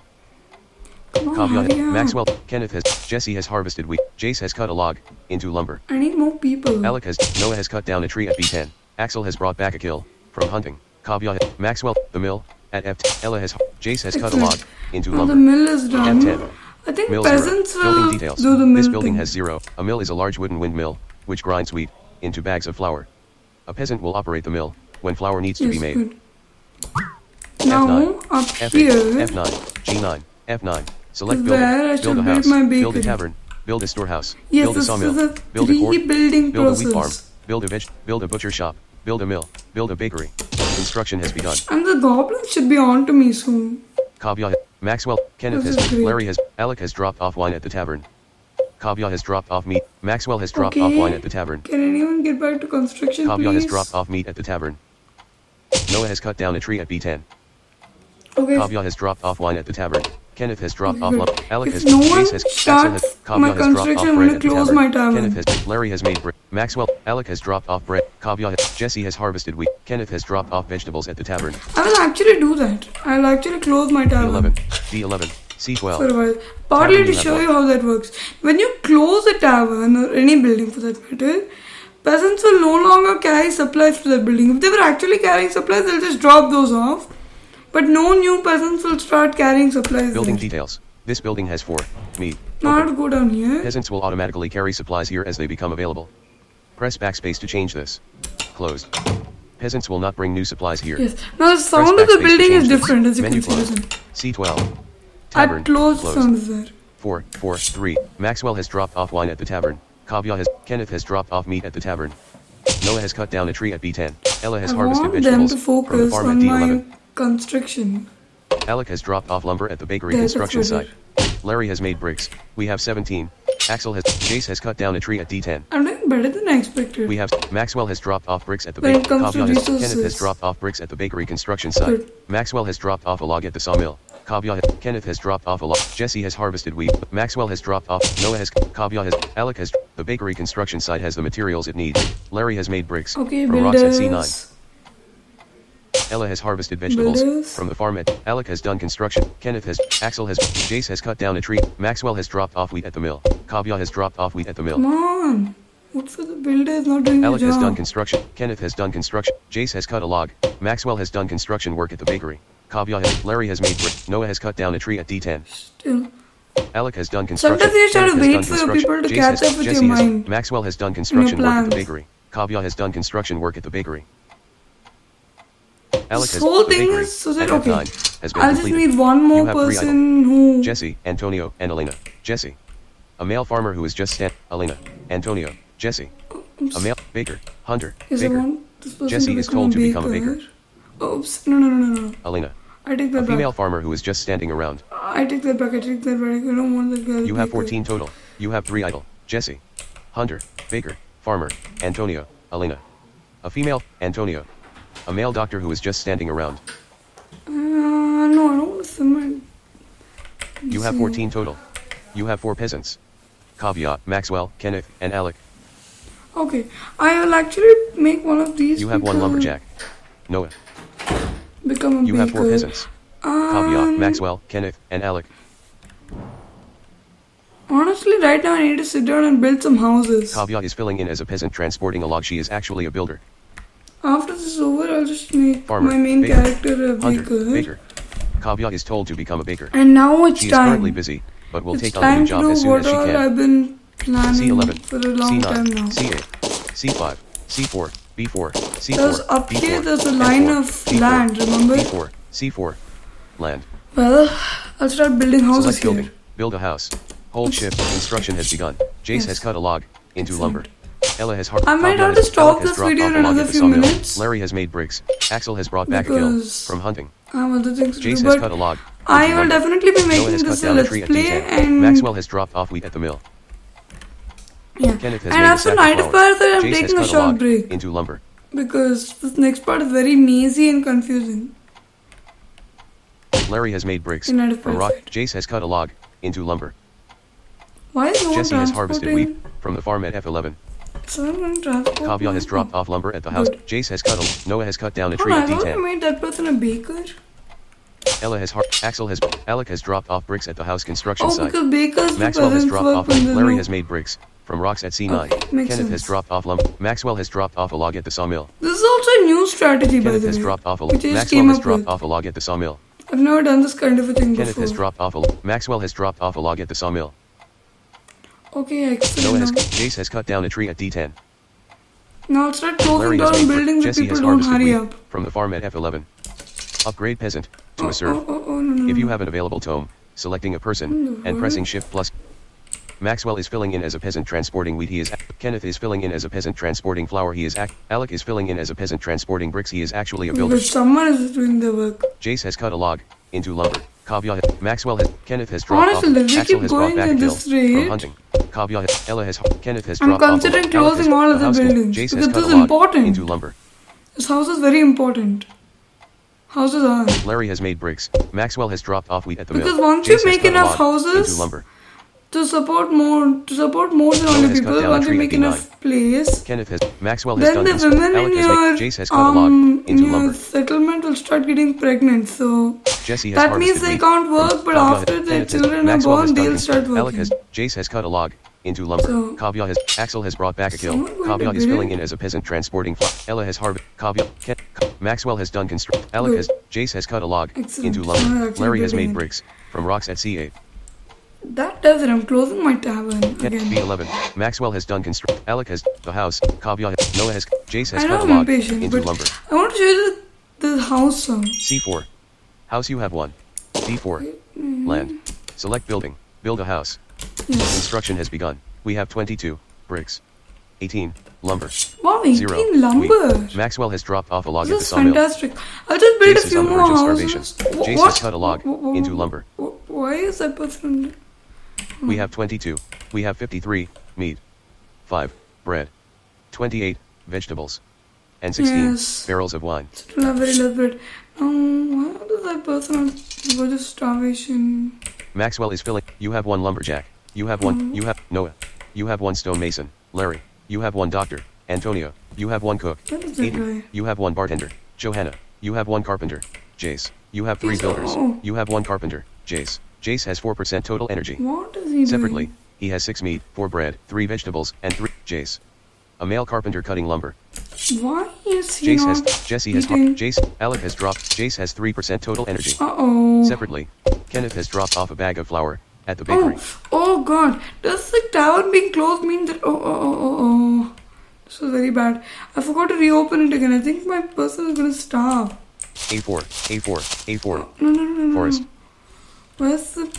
Come on, Kavya, hurry up. Maxwell, Kenneth has, Jesse has harvested wheat. Jace has cut a log into lumber. I need more people. Alec has, Noah has cut down a tree at B ten. Axel has brought back a kill from hunting. Kavya, Maxwell, the mill at F ten. Ella has, Jace has cut a log into Now lumber. the mill is done. F ten. I think Mill peasants zero. will Building details. do the mill This building thing. has zero. A mill is a large wooden windmill, which grinds wheat into bags of flour. A peasant will operate the mill when flour needs to Yes, be made. good. Now, F nine, up F eight, here, F nine, G nine, F nine. Select is building, where I should build a build house, my build a bakery. tavern, build a storehouse, Yes, build a this sawmill, is a build a court, three-building build a wheat farm, process. build a veg, build a butcher shop, build a mill, build a bakery. Construction has begun. And the goblins should be on to me soon. Kavya, Maxwell, Kenneth This has, is great. Larry has, Alec has dropped off wine at the tavern. Kavya has dropped off meat. Maxwell has dropped Okay. off wine at the tavern. Can anyone get back to construction, Kavya please? has dropped off meat at the tavern. Noah has cut down a tree at B ten. Okay. Kavya has dropped off wine at the tavern. Kenneth has dropped Okay, off good. lump. Alec If has, no one Jace has, Axel starts has, Kavya my has dropped off construction, I'm bread gonna at the close tavern. my tavern. Kenneth has, Larry has made bread. Maxwell, Alec has dropped off bread. Kavya has, Jesse has harvested wheat. Kenneth has dropped off vegetables at the tavern. I will actually do that. I'll actually close my D tavern eleven, D eleven, C twelve. for a while. Partly Tavern to you have show one. you how that works. When you close a tavern or any building for that matter, peasants will no longer carry supplies to that building. If they were actually carrying supplies, they'll just drop those off. But no new peasants will start carrying supplies Building there. details. This building has four. Meat. Now I have Open. to go down here. Peasants will automatically carry supplies here as they become available. Press backspace to change this. Closed. Peasants will not bring new supplies here. Yes. Now the sound Press of the backspace to building change is this. different as you Menu can see. closed. Listen. C twelve. At Tavern. close sound is there. Four, four, three. Maxwell has dropped off wine at the tavern. Kavya has, Kenneth has dropped off meat at the tavern. Noah has cut down a tree at B ten. Ella has I harvested want them vegetables to from the focus farm at on D my eleven. construction. Alec has dropped off lumber at the bakery There, that's construction better. site. Larry has made bricks. We have seventeen. Axel has, Jace has cut down a tree at D ten. I'm doing better than I expected. We have, Maxwell has dropped off bricks at the When it bakery. comes to Kavya has, resources. Kenneth has dropped off bricks at the bakery construction site. Good. Maxwell has dropped off a log at the sawmill. Kavya has, Kenneth has dropped off a log. Jesse has harvested wheat. Maxwell has dropped off. Noah has, Kavya has, Alec has, the bakery construction site has the materials it needs. Larry has made bricks Okay, from rocks at C nine. builders. Ella has harvested vegetables Builders. from the farm at, Alec has done construction. Kenneth has, Axel has, Jace has cut down a tree. Maxwell has dropped off wheat at the mill. Kavya has dropped off wheat at the mill. Come on. What for the builder is not doing Alec the has done job. construction. Kenneth has done construction. Jace has cut a log. Maxwell has done construction work at the bakery. Kavya has, Larry has made brick. Noah has cut down a tree at D ten. Still. Alec has done construction. Sometimes you try to Kenneth has wait done for your construction. people to Jace catch has- up with Jesse your has- mind. Maxwell has done construction work at the plans. bakery. Kavya has done construction work at the bakery. Alec This has whole the thing bakery is so that at F okay. nine has been I'll just completed. need one more You have three person who. Jesse, Antonio, and Elena. Jesse. A male farmer who is just stand. Elena. Antonio. Jesse. A male baker. Hunter. Yes, I Baker. want this person Jesse to is become told a to become a baker. baker. Oops. No, no, no, no, no. Elena. I take A that female back. farmer who is just standing around. I take that back. I take that back. I don't want that girl. You have baker. fourteen total. You have three idle. Jesse. Hunter. Baker. Farmer. Antonio. Elena. A female. Antonio. A male doctor who is just standing around. Uh, no, I don't want to send my. You have fourteen total. You have four peasants. Kavya, Maxwell, Kenneth, and Alec. Okay, I will actually make one of these. You have one become- lumberjack. Noah. Become a You have four baker. peasants. Kavya, Um, Maxwell, Kenneth, and Alec. Honestly, right now I need to sit down and build some houses. Kavya is filling in as a peasant transporting a log. She is actually a builder. After this is over, I'll just make Farmer, my main baker, character a Hunter, baker. baker. Kavya is told to become a baker. And now it's She is time. currently busy, but will it's take on the time new to job do as soon what as she all can. I've been planning C eleven, for a long C time nine, now. C eight, C five, C four, B four, C four, There's up B four, here, there's a F line four, of B four, land, remember? B four, C four. Land. Well, I'll start building houses Select here. building. Build a house. Hold shift. Construction has begun. Jace Yes. has cut a log into Excellent. lumber. Ella has har- I might Kavya have has- to stop Alec has this dropped video off in a log another at the few sawmill. minutes. Larry has made bricks. Axel has brought back a kill Because- from hunting. I have other things to Jace do, has but cut a log I will lumber. definitely be Noah making has this cut a down a let's tree at play D ten. and Maxwell has dropped off wheat at the mill. yeah. Kenneth has And made a after sack Night of of flour. Parathor, I'm Jace has taking a cut short log break into lumber. because this next part is very mazy and confusing. Larry has made bricks In Night of from rock. Parathor. Jace has cut a log into lumber. Why is no one Jesse has harvested transporting? wheat from the farm at F eleven. Someone transport. Kavya has dropped off lumber at the house. Good. Jace has cut a. Noah has cut down a Oh, tree I at D thought you ten. made that person a baker. Ella has har- Axel has. Alec has dropped off bricks at the house construction Oh, site. because bakers do Maxwell has peasants dropped work off. when there's Larry no- has made bricks from rocks at C nine. Okay, makes Kenneth has sense. dropped off lumber. Maxwell has dropped off a log at the sawmill. This is also a new strategy, by Kenneth the has way. dropped off a. which I just Maxwell came has up dropped with. off a log at the sawmill. I've never done this kind of a thing Kenneth before. has dropped off a. Maxwell has dropped off a log at the sawmill. Okay, Noah excellent. has. Now, Jace has cut down a tree at D ten. now I'll start closing Larry has down made brick. buildings if Jesse people has don't harvested hurry wheat up. from the farm at F eleven. Upgrade peasant to Oh, a serf. oh, oh, oh, no, no, If you no. have an available tome, selecting a person Mm, and what? pressing Shift plus. Maxwell is filling in as a peasant transporting wheat. He is. Kenneth is filling in as a peasant transporting flour. He is. Ac- Alec is filling in as a peasant transporting bricks. He is actually a builder. Because someone is doing the work. Jace has cut a log into lumber. Kavya has. Maxwell has. Kenneth has dropped Honestly, off. if we Axel keep has brought going back a at kill this from rate- hunting. Kavya has. Ella has. Kenneth has I'm dropped off. considering Alec has- closing all the other house- buildings, Jace because has cut this a is log important. into lumber. This house is very important. Houses are. Larry has made bricks. Maxwell has dropped off wheat at the Because mill. once you Jace has make cut a enough log houses- into lumber. To support more, to support more than Noah only has cut people, down a once you tree at make D enough place, Kenneth has. Maxwell has then done the constru- women Alec in has your, made. Jace has cut a log um, in into your lumber. settlement will start getting pregnant. So Jesse has that harvested means they wheat can't from work, but Kavya after has- their Kenneth has- children are Maxwell has born, done they'll constru- start Alec working. has. Jace has cut a log into lumber. So- Kavya has. Axel has brought back a kill. Someone going to Kavya is build? filling in as a peasant transporting flour. Ella has harvested. Kavya. Ken, Maxwell has done construct. Alec Good. has. Jace has cut a log Excellent. into Someone lumber. actually Larry has building made it. bricks from rocks at C eight. That does it. I'm closing my tavern Ken, again. B eleven. Maxwell has done construct. Alec has the house. Kavya has. Noah has. Jace has I know cut a I'm log impatient, into but lumber. I want to show you the, the house song. C four. House you have one. D four. Land. Select building. Build a house. Yes. Construction has begun. We have twenty-two bricks. eighteen lumber. Wow, Zero. eighteen lumber. Wheat. Maxwell has dropped off a log at This the is sawmill. fantastic. I'll just build Jace a is few on the more verge of starvation. houses. Jace What? has cut a log Wh- wh- into wh- lumber. wh- Why is that person? We have twenty-two. We have fifty-three meat. five bread. twenty-eight vegetables. And sixteen Yes. barrels of wine. Still have very little bit. Um, why does that person on the verge of starvation? Maxwell is filling. You have one lumberjack. You have one. You have Noah. You have one stonemason. Larry. You have one doctor. Antonio. You have one cook. What is that Aiden. guy? You have one bartender. Johanna. You have one carpenter. Jace. You have three He's- builders. oh. You have one carpenter. Jace. Jace has four percent total energy. What is he Separately, doing? he has six meat, four bread, three vegetables, and three. Jace. A male carpenter cutting lumber. Why is he Jace has. not Jesse has. eating? Jace. Alec has dropped. Jace has three percent total energy. Uh-oh. Separately, Kenneth has dropped off a bag of flour at the bakery. Oh, oh god. Does the tavern being closed mean that... Oh, oh, oh, oh, oh. This was very bad. I forgot to reopen it again. I think my person is gonna starve. A four. A four. A four. No, no, no, no. Forest. no. Where's the...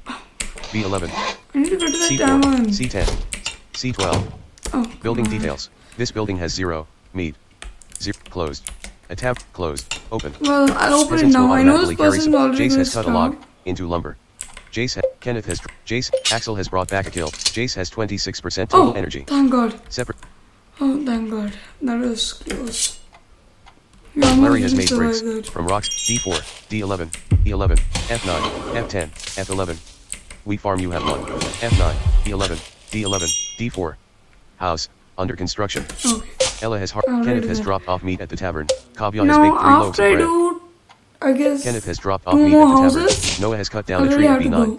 B eleven. I need to go to the C four. tavern. C ten. C twelve. Oh, Building come on. details. This building has zero meat. Zero. Closed. A tab. Closed. Open. Well, I'll open it Peasants will now. I know this automatically carry person's some. already Jace gonna has cut a log starve. into lumber. Jace. Ha- Kenneth has. Jace. Axel has brought back a kill. Jace has twenty-six percent total Oh, energy. thank god. Separate. Oh, thank god. That was close. Yeah, I'm Larry gonna has made survive bricks that. from rocks. D four, D eleven, E eleven, F nine, F ten, F eleven. Wheat farm you have one. F nine, E eleven, D eleven, D four. House under construction. Okay. Ella has har- I'll Kenneth read has that. dropped off meat at the tavern. Kavya has Now, baked three loaves after of I bread. do, I guess... Kenneth has dropped off two meat more at the tavern. houses? Noah has cut I down a really tree at have B to nine. go.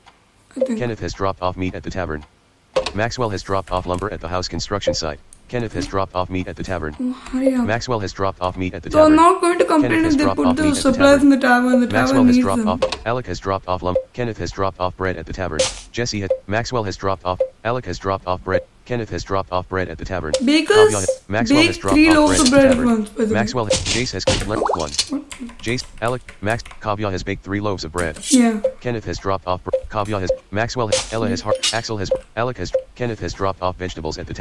I think. Kenneth has dropped off meat at the tavern. Maxwell has dropped off lumber at the house construction site. Kenneth has dropped off meat at the tavern. Oh, hurry up. Maxwell has dropped off meat at the So I'm tavern. not going to complain Kenneth has if they dropped put off the meat at the supplies tavern. in the tavern. The Maxwell tavern has needs dropped them. off. Alec has dropped off lump. Kenneth has dropped off bread at the tavern. Jesse has. Maxwell has dropped off. Alec has dropped off bread. Kenneth has dropped off bread at the tavern. Bakers Kavya has- Maxwell bake has dropped three off loaves of bread bread at at the tavern. once, by the way. Maxwell has. Jace has cooked le- one. What? Jace, Alec, Max, Kavya has baked three loaves of bread. Yeah. Kenneth has dropped off. Br- Kavya has. Maxwell has. Ella has. Har- Axel has. Alec has. Kenneth has dropped off vegetables at the tavern.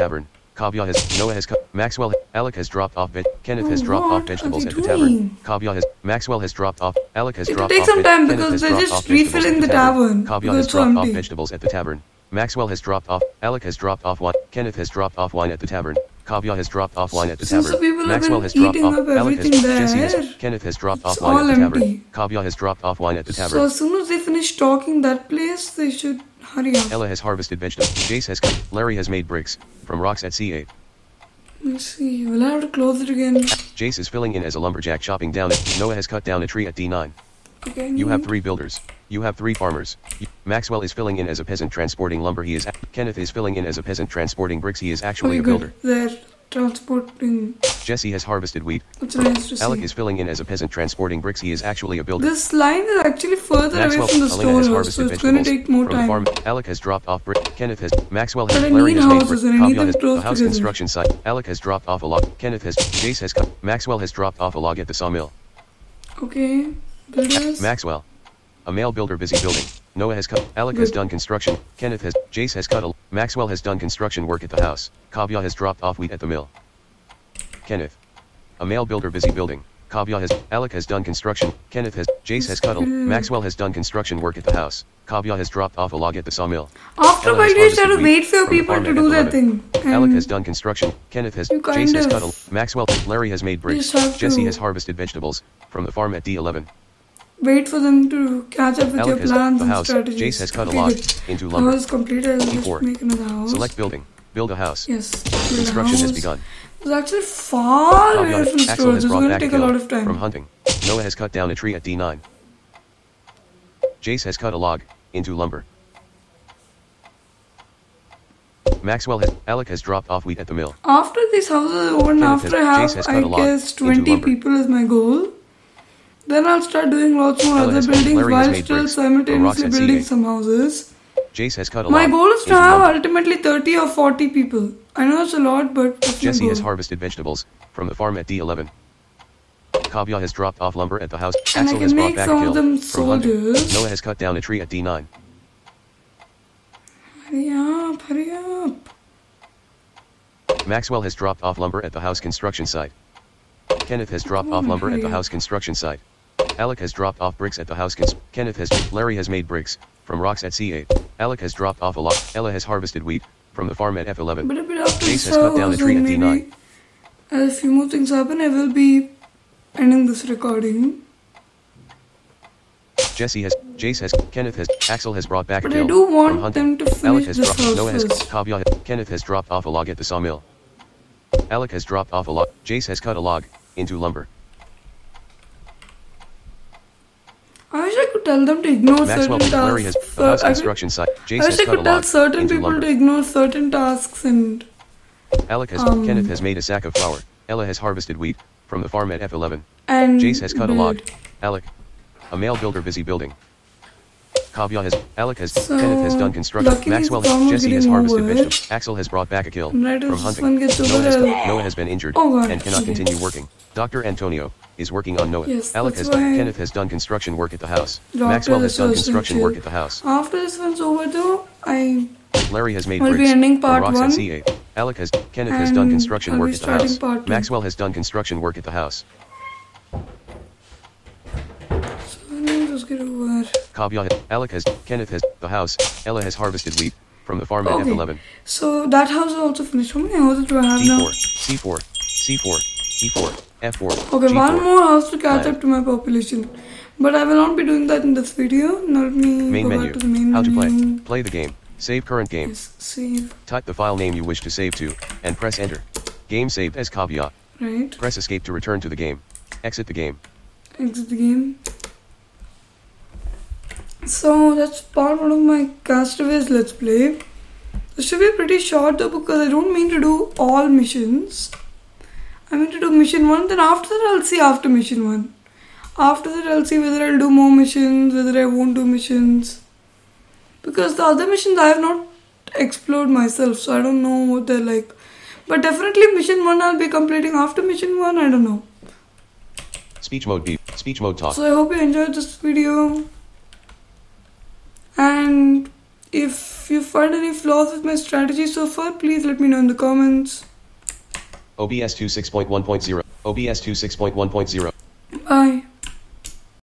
Kavya has, Noah has cut, Maxwell, Alec has dropped off, veg, Kenneth Oh, has dropped off what vegetables are at they the tavern. doing? Kavya has, Maxwell has dropped off, Alec has It will dropped take off, some veg- time Kenneth because has they're dropped just off vegetables refilling at the tavern. tavern, Kavya because has it's so dropped off empty. vegetables at the tavern. Maxwell has dropped off, Alec has dropped off wine, Kenneth has dropped off wine at the tavern. Kavya has dropped off wine at the Since tavern. the people have Maxwell been has dropped eating off, up Alec has, everything Jesse has, there, Kenneth has dropped off it's wine all at the tavern. empty. Kavya has dropped off wine at the So tavern. as soon as they finish talking that place, they should hurry up. Ella has harvested vegetables. Jace has cut, Larry has made bricks from rocks at C eight. Let's see, will I have to close it again? Jace is filling in as a lumberjack chopping down it. Noah has cut down a tree at D nine. Again, You have three builders. You have three farmers. You- Maxwell is filling in as a peasant transporting lumber. He is. A- Kenneth is filling in as a peasant transporting bricks. He is actually Okay, a builder. good. They're transporting. Jesse has harvested wheat. It's nice to Alec see. is filling in as a peasant transporting bricks. He is actually a builder. This line is actually further Maxwell, away from the Elena has storehouse, so harvested it's going to vegetables take more from the time. farm. Alec has dropped off brick. Kenneth has. Maxwell has. But I Larry need has made houses brick. and I need Kavya them has close the house together. construction site. Alec has dropped off a log. Kenneth has. Jace has cut. Maxwell has dropped off a log at the sawmill. Okay, builders. Maxwell. A male builder busy building. Noah has cut. Alec has Good. done construction. Kenneth has. Jace has cut. A, Maxwell has done construction work at the house. Kavya has dropped off wheat at the mill. Kenneth. A male builder busy building. Kavya has. Alec has done construction. Kenneth has. Jace has cut. A, Good. Maxwell has done construction work at the house. Kavya has dropped off a log at the sawmill. After a Ella while, has you just have to harvested wait wheat for your from the people farm to at do their F thing. Alec And has done construction. Kenneth has. You Jace kind has of- cut. A, Maxwell. Larry has made bricks. just have Jesse to- has harvested vegetables from the farm at D eleven. wait for them to catch up with Alec your has plans the and house. strategies. Jace has cut a Okay, log good. into The lumber. house is completed. I'll E four. just make another house. Select building. Build a house. Yes. build a Construction has house. begun. It's actually far away Kavya, from the Axel store. has This is brought going to back take a a lot kill of time. from hunting. Noah has cut down a tree at D nine. Jace has cut a log into lumber. Maxwell has. Alec has dropped off wheat at the mill. After these houses are over and Kenneth after has- I Jace have, has I cut a log guess, into twenty lumber. people is my goal. Then I'll start doing lots more Ella other has- buildings Larry has while made still bricks from rocks simultaneously at building C eight. some houses. Jace has cut a My log goal is to into have lumber. ultimately thirty or forty people. I know it's a lot, but that's my Jesse goal. has harvested vegetables from the farm at D eleven. Kavya has dropped off lumber at the house. And I Axel can has brought make back some a of kill them from hunting. soldiers. Noah has cut down a tree at D nine. Hurry up, hurry up. Maxwell has dropped off lumber at the house construction site. Kenneth has dropped Come off on, lumber at hurry the up. house construction site. Alec has dropped off bricks at the house. Cons- Kenneth has. Larry has made bricks from rocks at C eight. Alec has dropped off a log. Ella has harvested wheat from the farm at F eleven. But a bit after Jace this has cut down a house tree and at D maybe nine. as a few more things happen, I will be ending this recording. Jesse has. Jace has. Kenneth has. Axel has brought back But a I kill do from want hunting. them to finish Alec has this dropped. house Noah has. first. Kavya. Kenneth has dropped off a log at the sawmill. Alec has dropped off a log. Jace has cut a log into lumber. I wish I could tell them to ignore Maxwell. certain Larry has. tasks. The house Uh, I, wish- construction site. Jace I has wish I cut a could tell log certain into people lumber. to ignore certain tasks and Alec has. um, Kenneth has made a sack of flour. Ella has harvested wheat from the farm at F eleven. and Jace has cut a log. build. Alec. A male builder busy building. Kavya has. Alec has. So, Kenneth has done construction. luckily Maxwell the has. farm was Jesse has getting harvested over. vegetables. Axel has brought back a kill Right as from this hunting. one gets Noah over, has, I'll- Noah has been injured Oh, God. and cannot Okay. continue working. Doctor Antonio is working on Noah. Yes, Alec that's has. why Kenneth has done construction work at the house. Doctor Maxwell has is done so construction essential. work at the house. After this one's over though, I Larry has made We'll be bricks ending from part rocks one. at C eight. Alec has. Kenneth has done And construction I'll work be at the starting house. part two. Maxwell has done construction work at the house. let me just get over. Kavya has. Alec has. Kenneth has. The house. Ella has harvested wheat from the farm at Okay. F eleven. So that house is also finished. How many houses do I have D now? four, C four, C four, E four, F four, Okay, G one four. more house to catch Nine. up to my population. But I will not be doing that in this video. Now let me Main go menu. back to the main How to play. menu. Play the game. Save current game. Yes, save. Type the file name you wish to save to, and press enter. Game saved as Kavya. Right. Press escape to return to the game. Exit the game. Exit the game. So that's part one of my Castaways Let's Play. This should be pretty short though because I don't mean to do all missions. I mean to do mission one, then after that I'll see after mission one. After that I'll see whether I'll do more missions, whether I won't do missions. Because the other missions I have not explored myself, so I don't know what they're like. But definitely mission one I'll be completing after mission one, I don't know. Speech mode B. Speech mode talk. So I hope you enjoyed this video. And If you find any flaws with my strategy so far, please let me know in the comments. O B S two six point one point zero. O B S two six point one point zero. Bye.